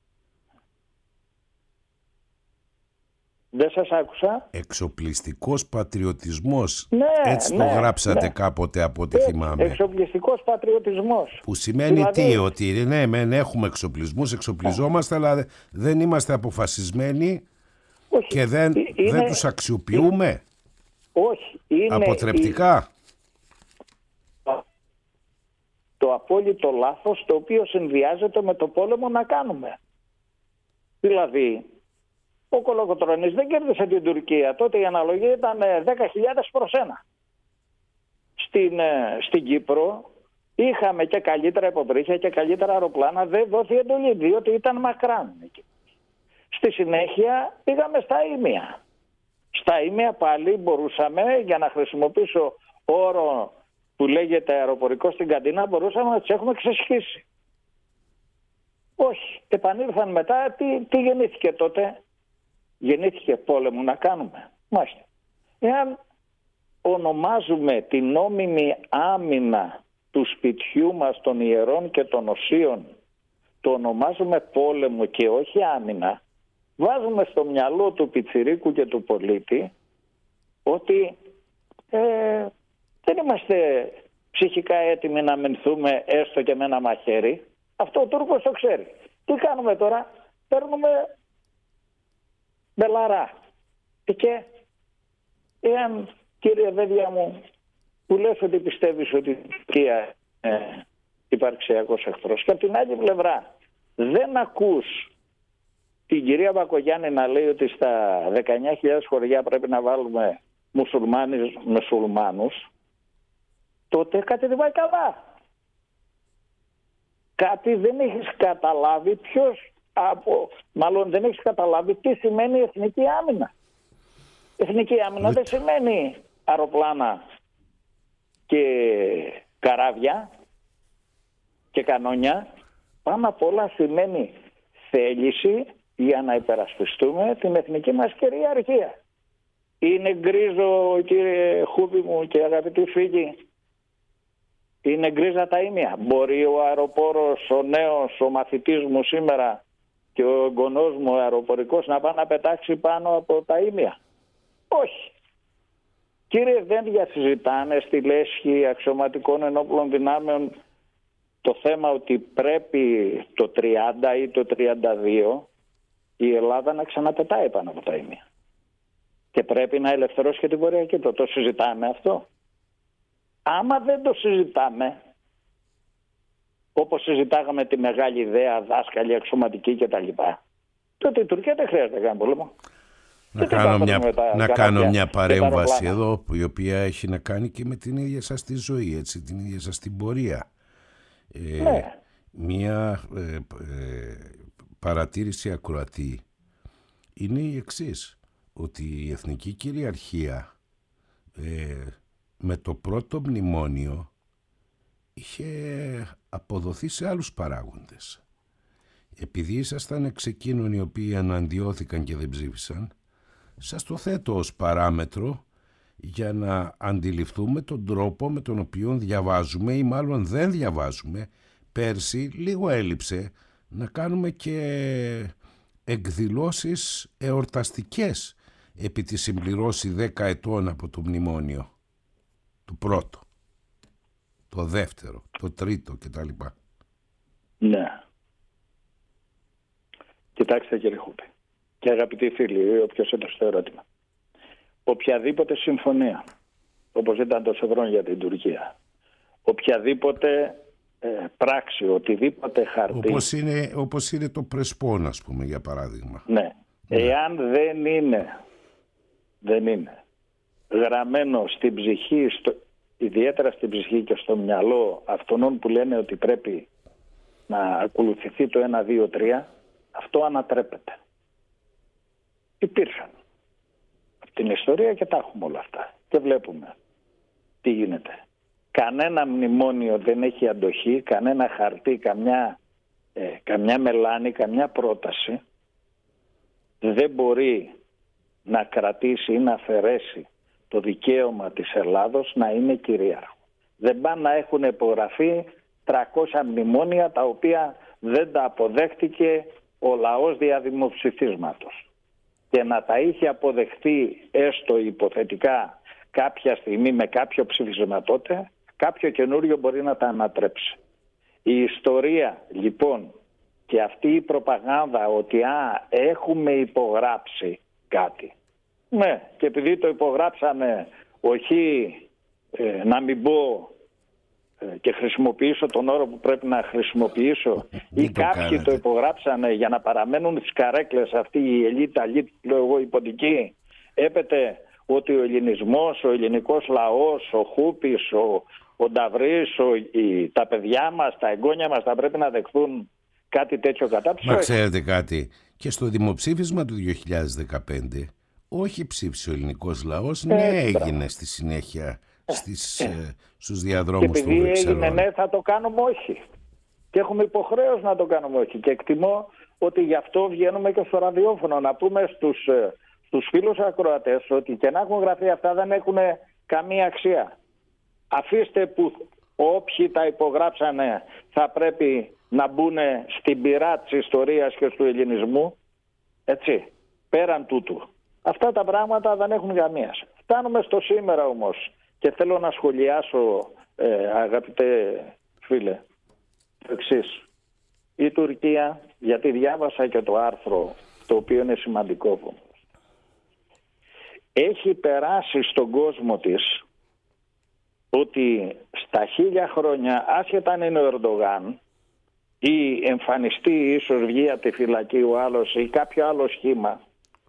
S2: Δεν σας άκουσα.
S1: Εξοπλιστικός πατριωτισμός.
S2: Ναι,
S1: έτσι
S2: ναι,
S1: το γράψατε
S2: ναι.
S1: κάποτε από ό,τι θυμάμαι.
S2: Εξοπλιστικός πατριωτισμός.
S1: Που σημαίνει δηλαδή... τι? Ότι ναι, μεν έχουμε εξοπλισμούς, εξοπλιζόμαστε, yeah. αλλά δεν είμαστε αποφασισμένοι. Όχι. Και δεν, είναι... δεν τους αξιοποιούμε.
S2: Όχι. Είναι...
S1: αποτρεπτικά.
S2: Το απόλυτο λάθος το οποίο συνδυάζεται με το πόλεμο να κάνουμε. Δηλαδή... Ο Κολοκοτρώνης δεν κέρδισε την Τουρκία. Τότε η αναλογία ήταν δέκα χιλιάδες προς ένα. Στην, στην Κύπρο είχαμε και καλύτερα υποβρύχια και καλύτερα αεροπλάνα. Δεν δόθη εντολή διότι ήταν μακράν. Στη συνέχεια πήγαμε στα Ήμια. Στα Ήμια πάλι μπορούσαμε, για να χρησιμοποιήσω όρο που λέγεται αεροπορικό στην καντίνα, μπορούσαμε να τις έχουμε ξεσχίσει. Όχι. Επανήλθαν μετά. Τι, τι γεννήθηκε τότε? Γεννήθηκε πόλεμο να κάνουμε. Μάλιστα. Εάν ονομάζουμε την νόμιμη άμυνα του σπιτιού μας των ιερών και των οσίων το ονομάζουμε πόλεμο και όχι άμυνα, βάζουμε στο μυαλό του πιτσιρίκου και του πολίτη ότι ε, δεν είμαστε ψυχικά έτοιμοι να μενθούμε έστω και με ένα μαχαίρι. Αυτό ο Τούρκος το ξέρει. Τι κάνουμε τώρα? Παίρνουμε μπελαρά. Και εάν, κύριε Δέδια μου, που λες ότι πιστεύεις ότι η Τουρκία ε, υπαρξιακός εχθρός, και από την άλλη πλευρά δεν ακούς την κυρία Μπακογιάννη να λέει ότι στα δεκαεννιά χιλιάδες χωριά πρέπει να βάλουμε μουσουλμάνους, μουσουλμάνους, τότε κάτι δεν πάει καλά. Κάτι δεν έχεις καταλάβει ποιος, από, μάλλον δεν έχεις καταλάβει τι σημαίνει εθνική άμυνα. Εθνική άμυνα δεν σημαίνει αεροπλάνα και καράβια και κανόνια. Πάνω απ' όλα σημαίνει θέληση για να υπερασπιστούμε την εθνική μας κυριαρχία. Είναι γκρίζο, κύριε Χούβι μου και αγαπητοί φίλοι, είναι γκρίζα τα ίμια. Μπορεί ο αεροπόρος, ο νέος, ο μαθητής μου σήμερα και ο εγγονός μου ο αεροπορικός να πάει να πετάξει πάνω από τα ίμια? Όχι. Κύριε, δεν διασυζητάνε στη λέσχη αξιωματικών ενόπλων δυνάμεων το θέμα ότι πρέπει το τριάντα ή το τριάντα δύο η Ελλάδα να ξαναπετάει πάνω από τα ίμια. Και πρέπει να ελευθερώσει και την πορεία. Και το, το συζητάμε αυτό. Άμα δεν το συζητάμε, όπως συζητάγαμε τη μεγάλη ιδέα, δάσκαλοι, αξιωματικοί κτλ., τότε η Τουρκία δεν χρειάζεται να κάνει πόλεμο.
S1: Να κάνω, μια, τα, να κάνω μια παρέμβαση εδώ, η οποία έχει να κάνει και με την ίδια σας τη ζωή, έτσι, την ίδια σας την πορεία. Ε,
S2: ναι.
S1: Μια ε, ε, παρατήρηση ακροατή είναι η εξής, ότι η εθνική κυριαρχία ε, με το πρώτο μνημόνιο είχε αποδοθεί σε άλλους παράγοντες. Επειδή ήσασταν εξ εκείνων οι οποίοι αναντιώθηκαν και δεν ψήφισαν, σας το θέτω ως παράμετρο για να αντιληφθούμε τον τρόπο με τον οποίο διαβάζουμε ή μάλλον δεν διαβάζουμε. Πέρσι λίγο έλειψε να κάνουμε και εκδηλώσεις εορταστικές επί τη συμπληρώση δέκα ετών από το μνημόνιο. Το πρώτο, το δεύτερο, το τρίτο κτλ.
S2: Ναι. Κοιτάξτε κύριε Χούπη και αγαπητοί φίλοι, όποιος έτωσε το ερώτημα. Οποιαδήποτε συμφωνία, όπως ήταν το Σεβρόν για την Τουρκία, οποιαδήποτε ε, πράξη, οτιδήποτε χαρτί.
S1: Όπως είναι, όπως είναι το Πρεσπόν, ας πούμε, για παράδειγμα.
S2: Ναι. ναι. Εάν δεν είναι, δεν είναι γραμμένο στην ψυχή, στο, ιδιαίτερα στην ψυχή και στο μυαλό αυτών που λένε ότι πρέπει να ακολουθηθεί το ένα, δύο, τρία, αυτό ανατρέπεται. Υπήρχαν από την ιστορία και τα έχουμε όλα αυτά. Και βλέπουμε τι γίνεται. Κανένα μνημόνιο δεν έχει αντοχή, κανένα χαρτί, καμιά, ε, καμιά μελάνη, καμιά πρόταση δεν μπορεί να κρατήσει ή να αφαιρέσει το δικαίωμα της Ελλάδος να είναι κυρίαρχο. Δεν πάνε να έχουν υπογραφεί τριακόσια μνημόνια τα οποία δεν τα αποδέχτηκε ο λαός δια δημοψηφίσματος. Και να τα είχε αποδεχτεί έστω υποθετικά κάποια στιγμή με κάποιο ψήφισμα τότε, κάποιο καινούριο μπορεί να τα ανατρέψει. Η ιστορία λοιπόν και αυτή η προπαγάνδα ότι α, έχουμε υπογράψει κάτι. Ναι, και επειδή το υπογράψαμε, όχι ε, να μην πω ε, και χρησιμοποιήσω τον όρο που πρέπει να χρησιμοποιήσω ή το κάποιοι κάνετε. Το υπογράψανε για να παραμένουν στις καρέκλες αυτή η ελίτα, λέω εγώ, υποτική. Έπεται ότι ο ελληνισμός, ο ελληνικός λαός, ο Χούπης, ο, ο Νταβρής, ο, η, τα παιδιά μας, τα εγγόνια μας θα πρέπει να δεχθούν κάτι τέτοιο κατά τους.
S1: Μα ξέρετε κάτι, και στο δημοψήφισμα του δύο χιλιάδες δεκαπέντε όχι ψήφισε ο ελληνικός λαός, ναι, ε, έγινε στη συνέχεια στις, ε, στους διαδρόμους του Βρυξελών.
S2: Και επειδή έγινε ναι θα το κάνουμε όχι. Και έχουμε υποχρέωση να το κάνουμε όχι. Και εκτιμώ ότι γι' αυτό βγαίνουμε και στο ραδιόφωνο να πούμε στους, στους φίλους ακροατές ότι και να έχουν γραφεί αυτά δεν έχουν καμία αξία. Αφήστε που όποιοι τα υπογράψανε θα πρέπει να μπουν στην πυρά της ιστορίας και του ελληνισμού, έτσι, πέραν τούτου. Αυτά τα πράγματα δεν έχουν καμία. Φτάνουμε στο σήμερα όμως και θέλω να σχολιάσω, ε, αγαπητέ φίλε, το εξής. Η Τουρκία, γιατί διάβασα και το άρθρο, το οποίο είναι σημαντικό, έχει περάσει στον κόσμο της ότι στα χίλια χρόνια, άσχετα αν είναι ο Ερντογάν ή εμφανιστεί ίσως βγει από τη φυλακή ο άλλος ή κάποιο άλλο σχήμα,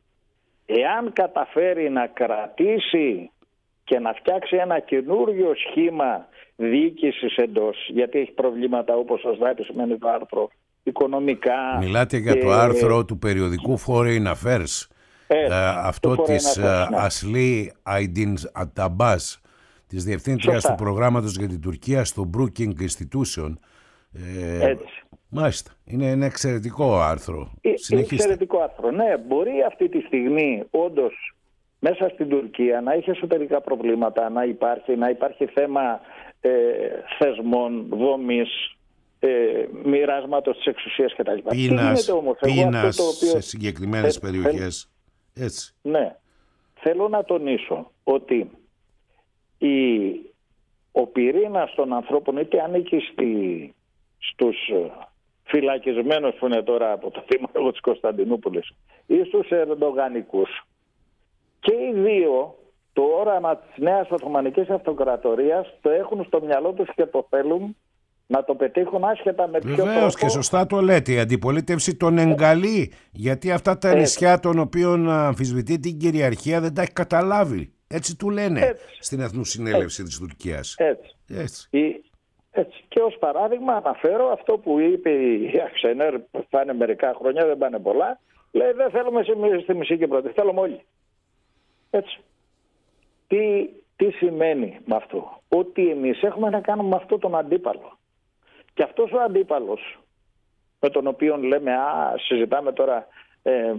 S2: εάν καταφέρει να κρατήσει και να φτιάξει ένα καινούριο σχήμα διοίκησης εντός, γιατί έχει προβλήματα όπως σας επισημαίνει το άρθρο, οικονομικά.
S1: Μιλάτε για
S2: και...
S1: το άρθρο του περιοδικού Foreign Affairs.
S2: Ε,
S1: ε, αυτό της
S2: Affairs, ναι.
S1: Ασλή Αϊντίν Αταμπάζ, της διευθύντριας του προγράμματος για την Τουρκία στο Brookings Institution. Ε,
S2: Έτσι.
S1: Μάλιστα. Είναι ένα εξαιρετικό άρθρο.
S2: Ε, είναι εξαιρετικό άρθρο. Ναι, μπορεί αυτή τη στιγμή όντως μέσα στην Τουρκία να έχει εσωτερικά προβλήματα, να υπάρχει, να υπάρχει θέμα ε, θεσμών, δομής, ε, μοιράσματος της εξουσίας κτλ.
S1: Πείνας,
S2: όμως,
S1: πείνας
S2: το οποίο...
S1: σε συγκεκριμένες
S2: ε,
S1: περιοχές. Έτσι.
S2: Ναι. Θέλω να τονίσω ότι η, ο πυρήνας των ανθρώπων, είτε ανήκει στη, στους φυλακισμένους που είναι τώρα από το Δήμαρχο της Κωνσταντινούπολης ή στους ερντογανικούς, και οι δύο το όραμα της νέας Οθωμανικής Αυτοκρατορίας το έχουν στο μυαλό τους και το θέλουν να το πετύχουν άσχετα με ποιο τρόπο.
S1: Βεβαίως, και σωστά το λέτε. Η αντιπολίτευση τον εγκαλεί, γιατί αυτά τα νησιά των οποίων αμφισβητεί την κυριαρχία δεν τα έχει καταλάβει. Έτσι του λένε έτσι στην Εθνοσυνέλευση της Τουρκίας.
S2: Έτσι.
S1: Έτσι.
S2: Η, έτσι. Και ως παράδειγμα αναφέρω αυτό που είπε η Αξενέρ, πάνε μερικά χρόνια, δεν πάνε πολλά. Λέει δεν θέλουμε στη μισή και πρώτη, θέλουμε όλοι. Έτσι. Τι, τι σημαίνει με αυτό? Ότι εμείς έχουμε να κάνουμε με αυτό τον αντίπαλο. Και αυτός ο αντίπαλος με τον οποίο λέμε, α, συζητάμε τώρα ε,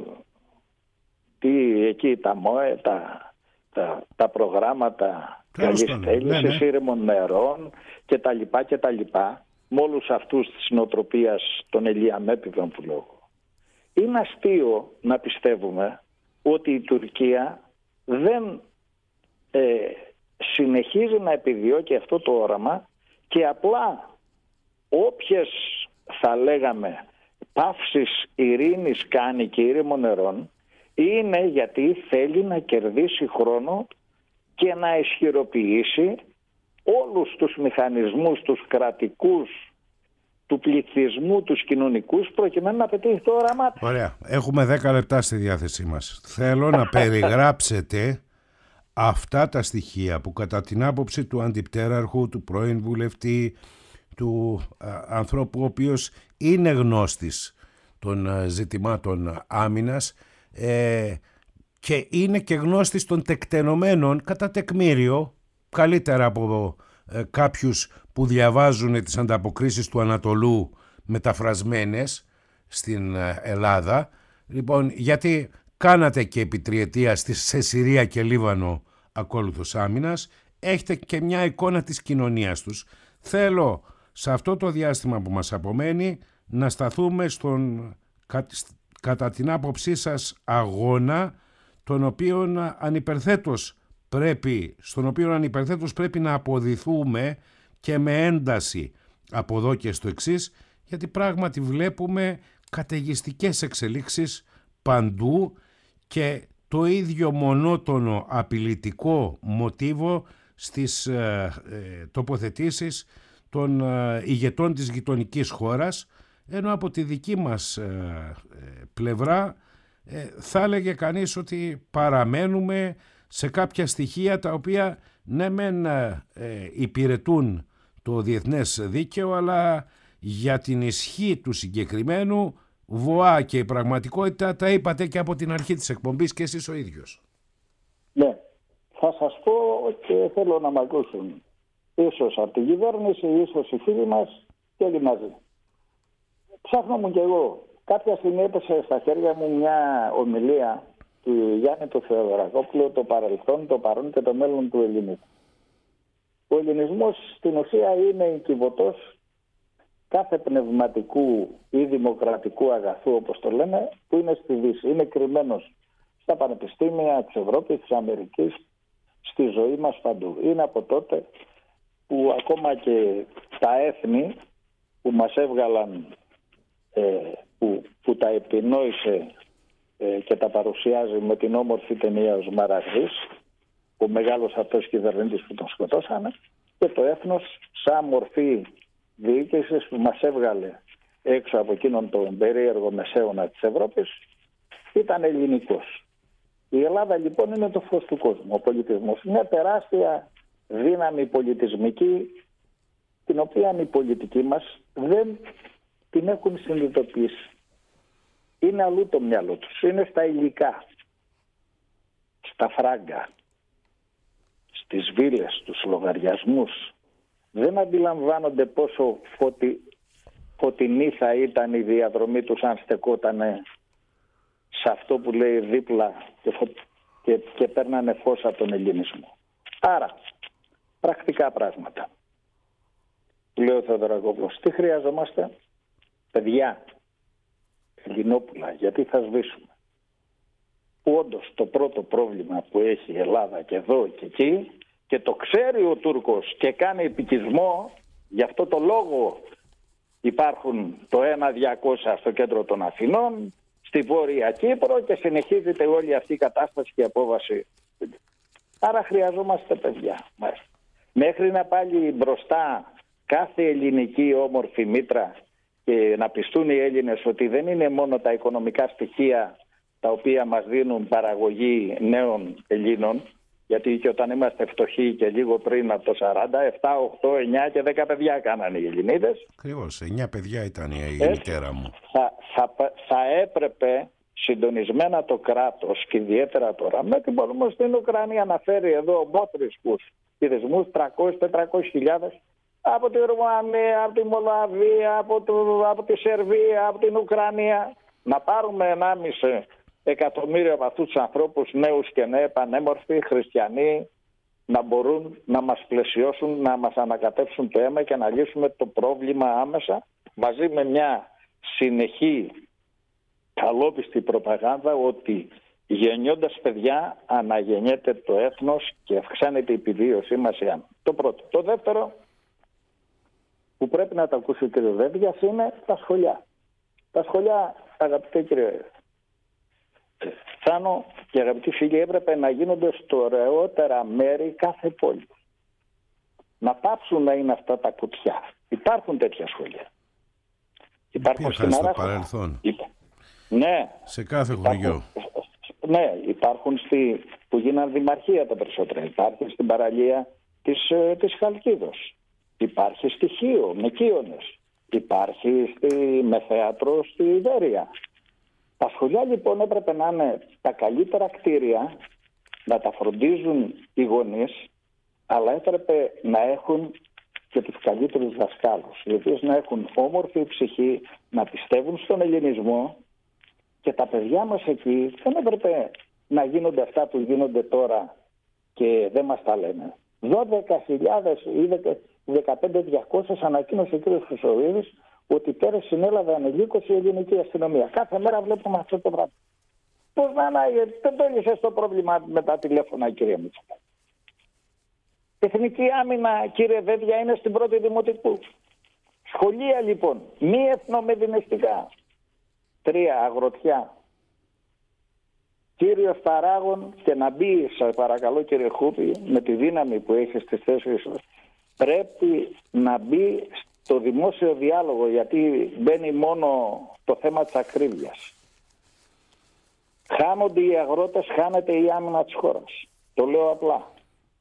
S2: τι εκεί τα ΜΟΕ, τα, τα, τα προγράμματα καλής θέλησης, ναι, ναι. ήρεμων νερών και τα λοιπά και τα λοιπά, με όλους αυτούς της νοοτροπίας των ελιαμέπηδων που λέω. Είναι αστείο να πιστεύουμε ότι η Τουρκία δεν ε, συνεχίζει να επιδιώκει αυτό το όραμα και απλά όποιες, θα λέγαμε, παύσεις ειρήνης κάνει και ήρεμων νερών, είναι γιατί θέλει να κερδίσει χρόνο και να ισχυροποιήσει όλους τους μηχανισμούς, τους κρατικούς, του πληθυσμού, τους κοινωνικούς, προκειμένου να πετύχει το όραμά του.
S1: Ωραία. Έχουμε δέκα λεπτά στη διάθεσή μας. Θέλω να περιγράψετε αυτά τα στοιχεία που κατά την άποψη του αντιπτέραρχου, του πρώην βουλευτή, του α, ανθρώπου ο οποίος είναι γνώστης των α, ζητημάτων άμυνας ε, και είναι και γνώστης των τεκτενομένων κατά τεκμήριο, καλύτερα από ε, κάποιους που διαβάζουν τις ανταποκρίσεις του Ανατολού μεταφρασμένες στην Ελλάδα. Λοιπόν, γιατί κάνατε και επί τριετία σε Συρία και Λίβανο ακόλουθος άμυνας, έχετε και μια εικόνα της κοινωνίας τους. Θέλω σε αυτό το διάστημα που μας απομένει να σταθούμε στον, κατά την άποψή σας, αγώνα τον οποίον ανυπερθέτως πρέπει, στον οποίο ανυπερθέτως πρέπει να αποδηθούμε και με ένταση από εδώ και στο εξής, γιατί πράγματι βλέπουμε καταιγιστικές εξελίξεις παντού και το ίδιο μονότονο απειλητικό μοτίβο στις ε, ε, τοποθετήσεις των ε, ηγετών της γειτονικής χώρας, ενώ από τη δική μας ε, ε, πλευρά ε, θα έλεγε κανείς ότι παραμένουμε σε κάποια στοιχεία τα οποία ναι μεν ε, υπηρετούν το διεθνές δίκαιο, αλλά για την ισχύ του συγκεκριμένου βοά και η πραγματικότητα τα είπατε και από την αρχή της εκπομπής και εσείς ο ίδιος.
S2: Ναι, θα σας πω και θέλω να μ' ακούσουν. Ίσως από την κυβέρνηση, ίσως οι φίλοι μας και όλοι μαζί. Ψάχνω κι εγώ. Κάποια στιγμή έπεσε στα χέρια μου μια ομιλία του Γιάννη του Θεοδωρακόπουλου, το παρελθόν, το παρόν και το μέλλον του ελληνικού. Ο ελληνισμός στην ουσία είναι η κυβωτός κάθε πνευματικού ή δημοκρατικού αγαθού, όπως το λένε, που είναι στη Δύση. Είναι κρυμμένος στα πανεπιστήμια της Ευρώπης, της Αμερικής, στη ζωή μας παντού. Είναι από τότε που ακόμα και τα έθνη που μας έβγαλαν, ε, που, που τα επινόησε ε, και τα παρουσιάζει με την όμορφη ταινία ο Σμαραγδής, ο μεγάλος αυτός κυβερνήτης που τον σκοτώσανε, και το έθνος σαν μορφή διοίκησης που μας έβγαλε έξω από εκείνον τον περίεργο μεσαίωνα της Ευρώπης ήταν ελληνικός. Η Ελλάδα λοιπόν είναι το φως του κόσμου, ο πολιτισμός. Μια τεράστια δύναμη πολιτισμική, την οποία οι πολιτικοί μας δεν την έχουν συνειδητοποιήσει. Είναι αλλού το μυαλό τους, είναι στα υλικά, στα φράγκα, στις βίλες, στους λογαριασμούς. Δεν αντιλαμβάνονται πόσο φωτι... φωτεινή θα ήταν η διαδρομή τους αν στεκότανε σε αυτό που λέει δίπλα και, φω... και... και παίρνανε φως από τον ελληνισμό. Άρα, πρακτικά πράγματα. Λέει ο Θεοδωρακόπουλος, τι χρειαζόμαστε? Παιδιά, Ελληνόπουλα, γιατί θα σβήσουμε. Που όντως το πρώτο πρόβλημα που έχει η Ελλάδα και εδώ και εκεί, και το ξέρει ο Τούρκος και κάνει επικισμό, γι' αυτό το λόγο υπάρχουν το ένα διακόσια στο κέντρο των Αθηνών, στη Βόρεια Κύπρο, και συνεχίζεται όλη αυτή η κατάσταση και η απόβαση. Άρα χρειαζόμαστε παιδιά. Μέχρι να πάλι μπροστά κάθε ελληνική όμορφη μήτρα και να πιστούν οι Έλληνες ότι δεν είναι μόνο τα οικονομικά στοιχεία τα οποία μας δίνουν παραγωγή νέων Ελλήνων, γιατί και όταν είμαστε φτωχοί και λίγο πριν από το σαράντα, επτά, οκτώ, εννιά και δέκα παιδιά κάνανε οι Ελληνίδες.
S1: Ακριβώς, εννιά παιδιά ήταν η, η μητέρα μου.
S2: Θα, θα, θα έπρεπε συντονισμένα το κράτος, και ιδιαίτερα τώρα με την πόλεμο στην Ουκρανία, να φέρει εδώ μότρισκους πληθυσμούς τριακόσιες με τετρακόσιες χιλιάδες από τη Ρουμανία, από τη Μολδαβία, από, το, από τη Σερβία, από την Ουκρανία. Να πάρουμε ενάμιση εκατομμύρια από αυτούς τους ανθρώπους, νέους και νέοι, πανέμορφοι, χριστιανοί, να μπορούν να μας πλαισιώσουν, να μας ανακατεύσουν το αίμα και να λύσουμε το πρόβλημα άμεσα, μαζί με μια συνεχή καλόπιστη προπαγάνδα ότι γεννιώντας παιδιά αναγεννιέται το έθνος και αυξάνεται η επιβίωσή μας. Το πρώτο. Το δεύτερο που πρέπει να το ακούσει ο κ. Δένδιας είναι τα σχολιά. Τα σχολιά, αγαπητέ κύριε Θάνο και αγαπητοί φίλοι, έπρεπε να γίνονται στο ωραιότερα μέρη κάθε πόλη. Να πάψουν να είναι αυτά τα κουτιά. Υπάρχουν τέτοια σχολεία.
S1: Υπάρχουν στην στο παρελθόν.
S2: Υπά... Ναι.
S1: Σε κάθε χωριό.
S2: Ναι, υπάρχουν στη... που γίναν δημαρχία τα περισσότερα. Υπάρχει στην παραλία της, της Χαλκίδος. Υπάρχει στη Χίο με Κύονες. Υπάρχει στη... με θέατρο στη Ιδέρια. Τα σχολεία λοιπόν έπρεπε να είναι τα καλύτερα κτίρια, να τα φροντίζουν οι γονείς, αλλά έπρεπε να έχουν και τους καλύτερους δασκάλους, οι οποίοι να έχουν όμορφη ψυχή, να πιστεύουν στον ελληνισμό, και τα παιδιά μας εκεί δεν έπρεπε να γίνονται αυτά που γίνονται τώρα και δεν μας τα λένε. δώδεκα χιλιάδες ή δεκαπέντε χιλιάδες διακόσιες ανακοίνωσε ο κ. Χρυσοβίδης ότι πέρυσι συνέλαβε ανηλίκους η ελληνική αστυνομία. Κάθε μέρα βλέπουμε αυτό το πράγμα. Πώς να είναι, δεν το λύσες το πρόβλημα με τα τηλέφωνα, κύριε Μητσοτάκη. Εθνική άμυνα, κύριε Δένδια, είναι στην πρώτη δημοτικού. Σχολεία λοιπόν, μη εθνομεδινιστικά. Τρία, αγροτιά. Κύριος παράγων, και να μπει, σας παρακαλώ κύριε Χούπη, με τη δύναμη που έχει στις θέσεις, πρέπει να μπει στο δημόσιο διάλογο, γιατί μπαίνει μόνο το θέμα της ακρίβειας. Χάνονται οι αγρότες, χάνεται η άμυνα της χώρας. Το λέω απλά.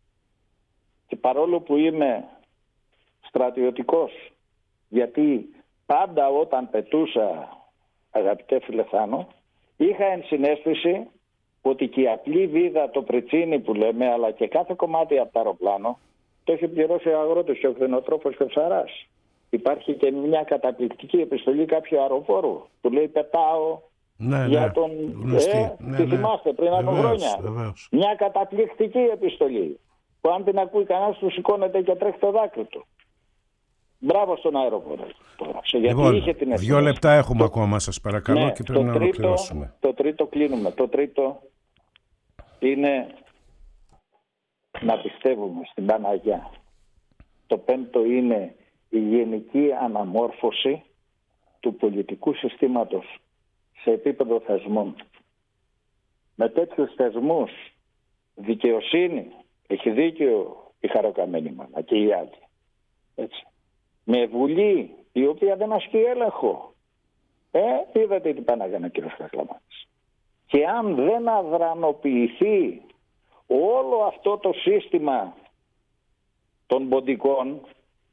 S2: Και παρόλο που είμαι στρατιωτικός, γιατί πάντα όταν πετούσα, αγαπητέ φίλε Θάνο, είχα ενσυναίσθηση ότι και η απλή βίδα, το πριτσίνι που λέμε, αλλά και κάθε κομμάτι από το αεροπλάνο, το έχει πληρώσει ο αγρότης και ο κτηνοτρόφος και ο ψαράς. Υπάρχει και μια καταπληκτική επιστολή κάποιου αεροφόρου που λέει πετάω
S1: ναι,
S2: για
S1: ναι,
S2: τον...
S1: γνωστή.
S2: Ε,
S1: ναι,
S2: τη
S1: ναι.
S2: θυμάστε πριν από χρόνια.
S1: Βεβαίως.
S2: Μια καταπληκτική επιστολή που αν την ακούει κανένας του σηκώνεται και τρέχει το δάκρυ του. Μπράβο στον αεροπόρο.
S1: Λοιπόν, είχε την δύο λεπτά έχουμε το... ακόμα, σας παρακαλώ, ναι, και πρέπει να τρίτο, ολοκληρώσουμε.
S2: Το τρίτο κλείνουμε. Το τρίτο είναι να πιστεύουμε στην Παναγιά. Το πέμπτο είναι η γενική αναμόρφωση του πολιτικού συστήματος σε επίπεδο θεσμών. Με τέτοιους θεσμούς, δικαιοσύνη, έχει δίκιο η Χαροκαμένη Μάνα και οι άλλοι. Έτσι. Με Βουλή, η οποία δεν ασκεί έλεγχο. Ε, είδατε τι πάνε να κάνει ο κύριος Κασλαμάνης. Και αν δεν αδρανοποιηθεί όλο αυτό το σύστημα των ποντικών,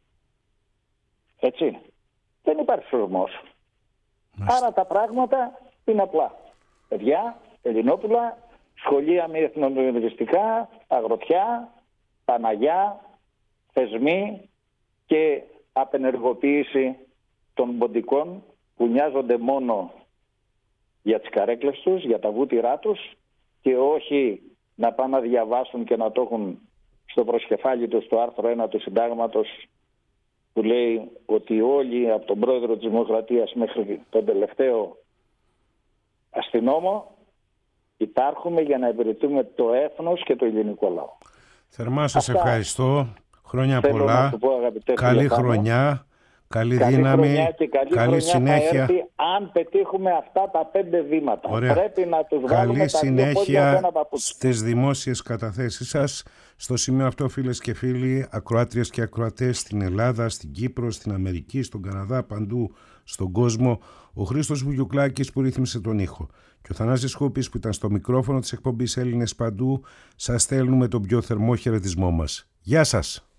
S2: έτσι, δεν υπάρχει θεσμός. Άρα τα πράγματα είναι απλά. Παιδιά, Ελληνόπουλα, σχολεία μη εθνολογιστικά, αγροτιά, Παναγιά, θεσμοί και απενεργοποίηση των ποντικών που νοιάζονται μόνο για τις καρέκλες τους, για τα βούτυρά τους και όχι να πάνε να διαβάσουν και να το έχουν στο προσκεφάλι τους το άρθρο ένα του Συντάγματος που λέει ότι όλοι από τον πρόεδρο της Δημοκρατίας μέχρι τον τελευταίο αστυνόμο υπάρχουμε για να υπηρετούμε το έθνος και το ελληνικό λαό.
S1: Θερμά σας Αυτά ευχαριστώ. Χρόνια πολλά. Πω, καλή χρονιά. Καλή, καλή δύναμη, χρονιά και καλή, καλή συνέχεια. Θα έρθει
S2: αν πετύχουμε αυτά τα πέντε βήματα.
S1: Ωραία.
S2: Πρέπει να τους
S1: καλή
S2: βάλουμε τα
S1: συνέχεια στις δημόσιες καταθέσεις σας. Στο σημείο αυτό, φίλες και φίλοι, ακροάτριες και ακροατές στην Ελλάδα, στην Κύπρο, στην Αμερική, στον Καναδά, παντού στον κόσμο, ο Χρήστος Βουγιουκλάκης που ρύθμισε τον ήχο και ο Θανάσης Χούπης που ήταν στο μικρόφωνο της εκπομπής Έλληνες Παντού, σας στέλνουμε τον πιο θερμό χαιρετισμό μας. Γεια σας!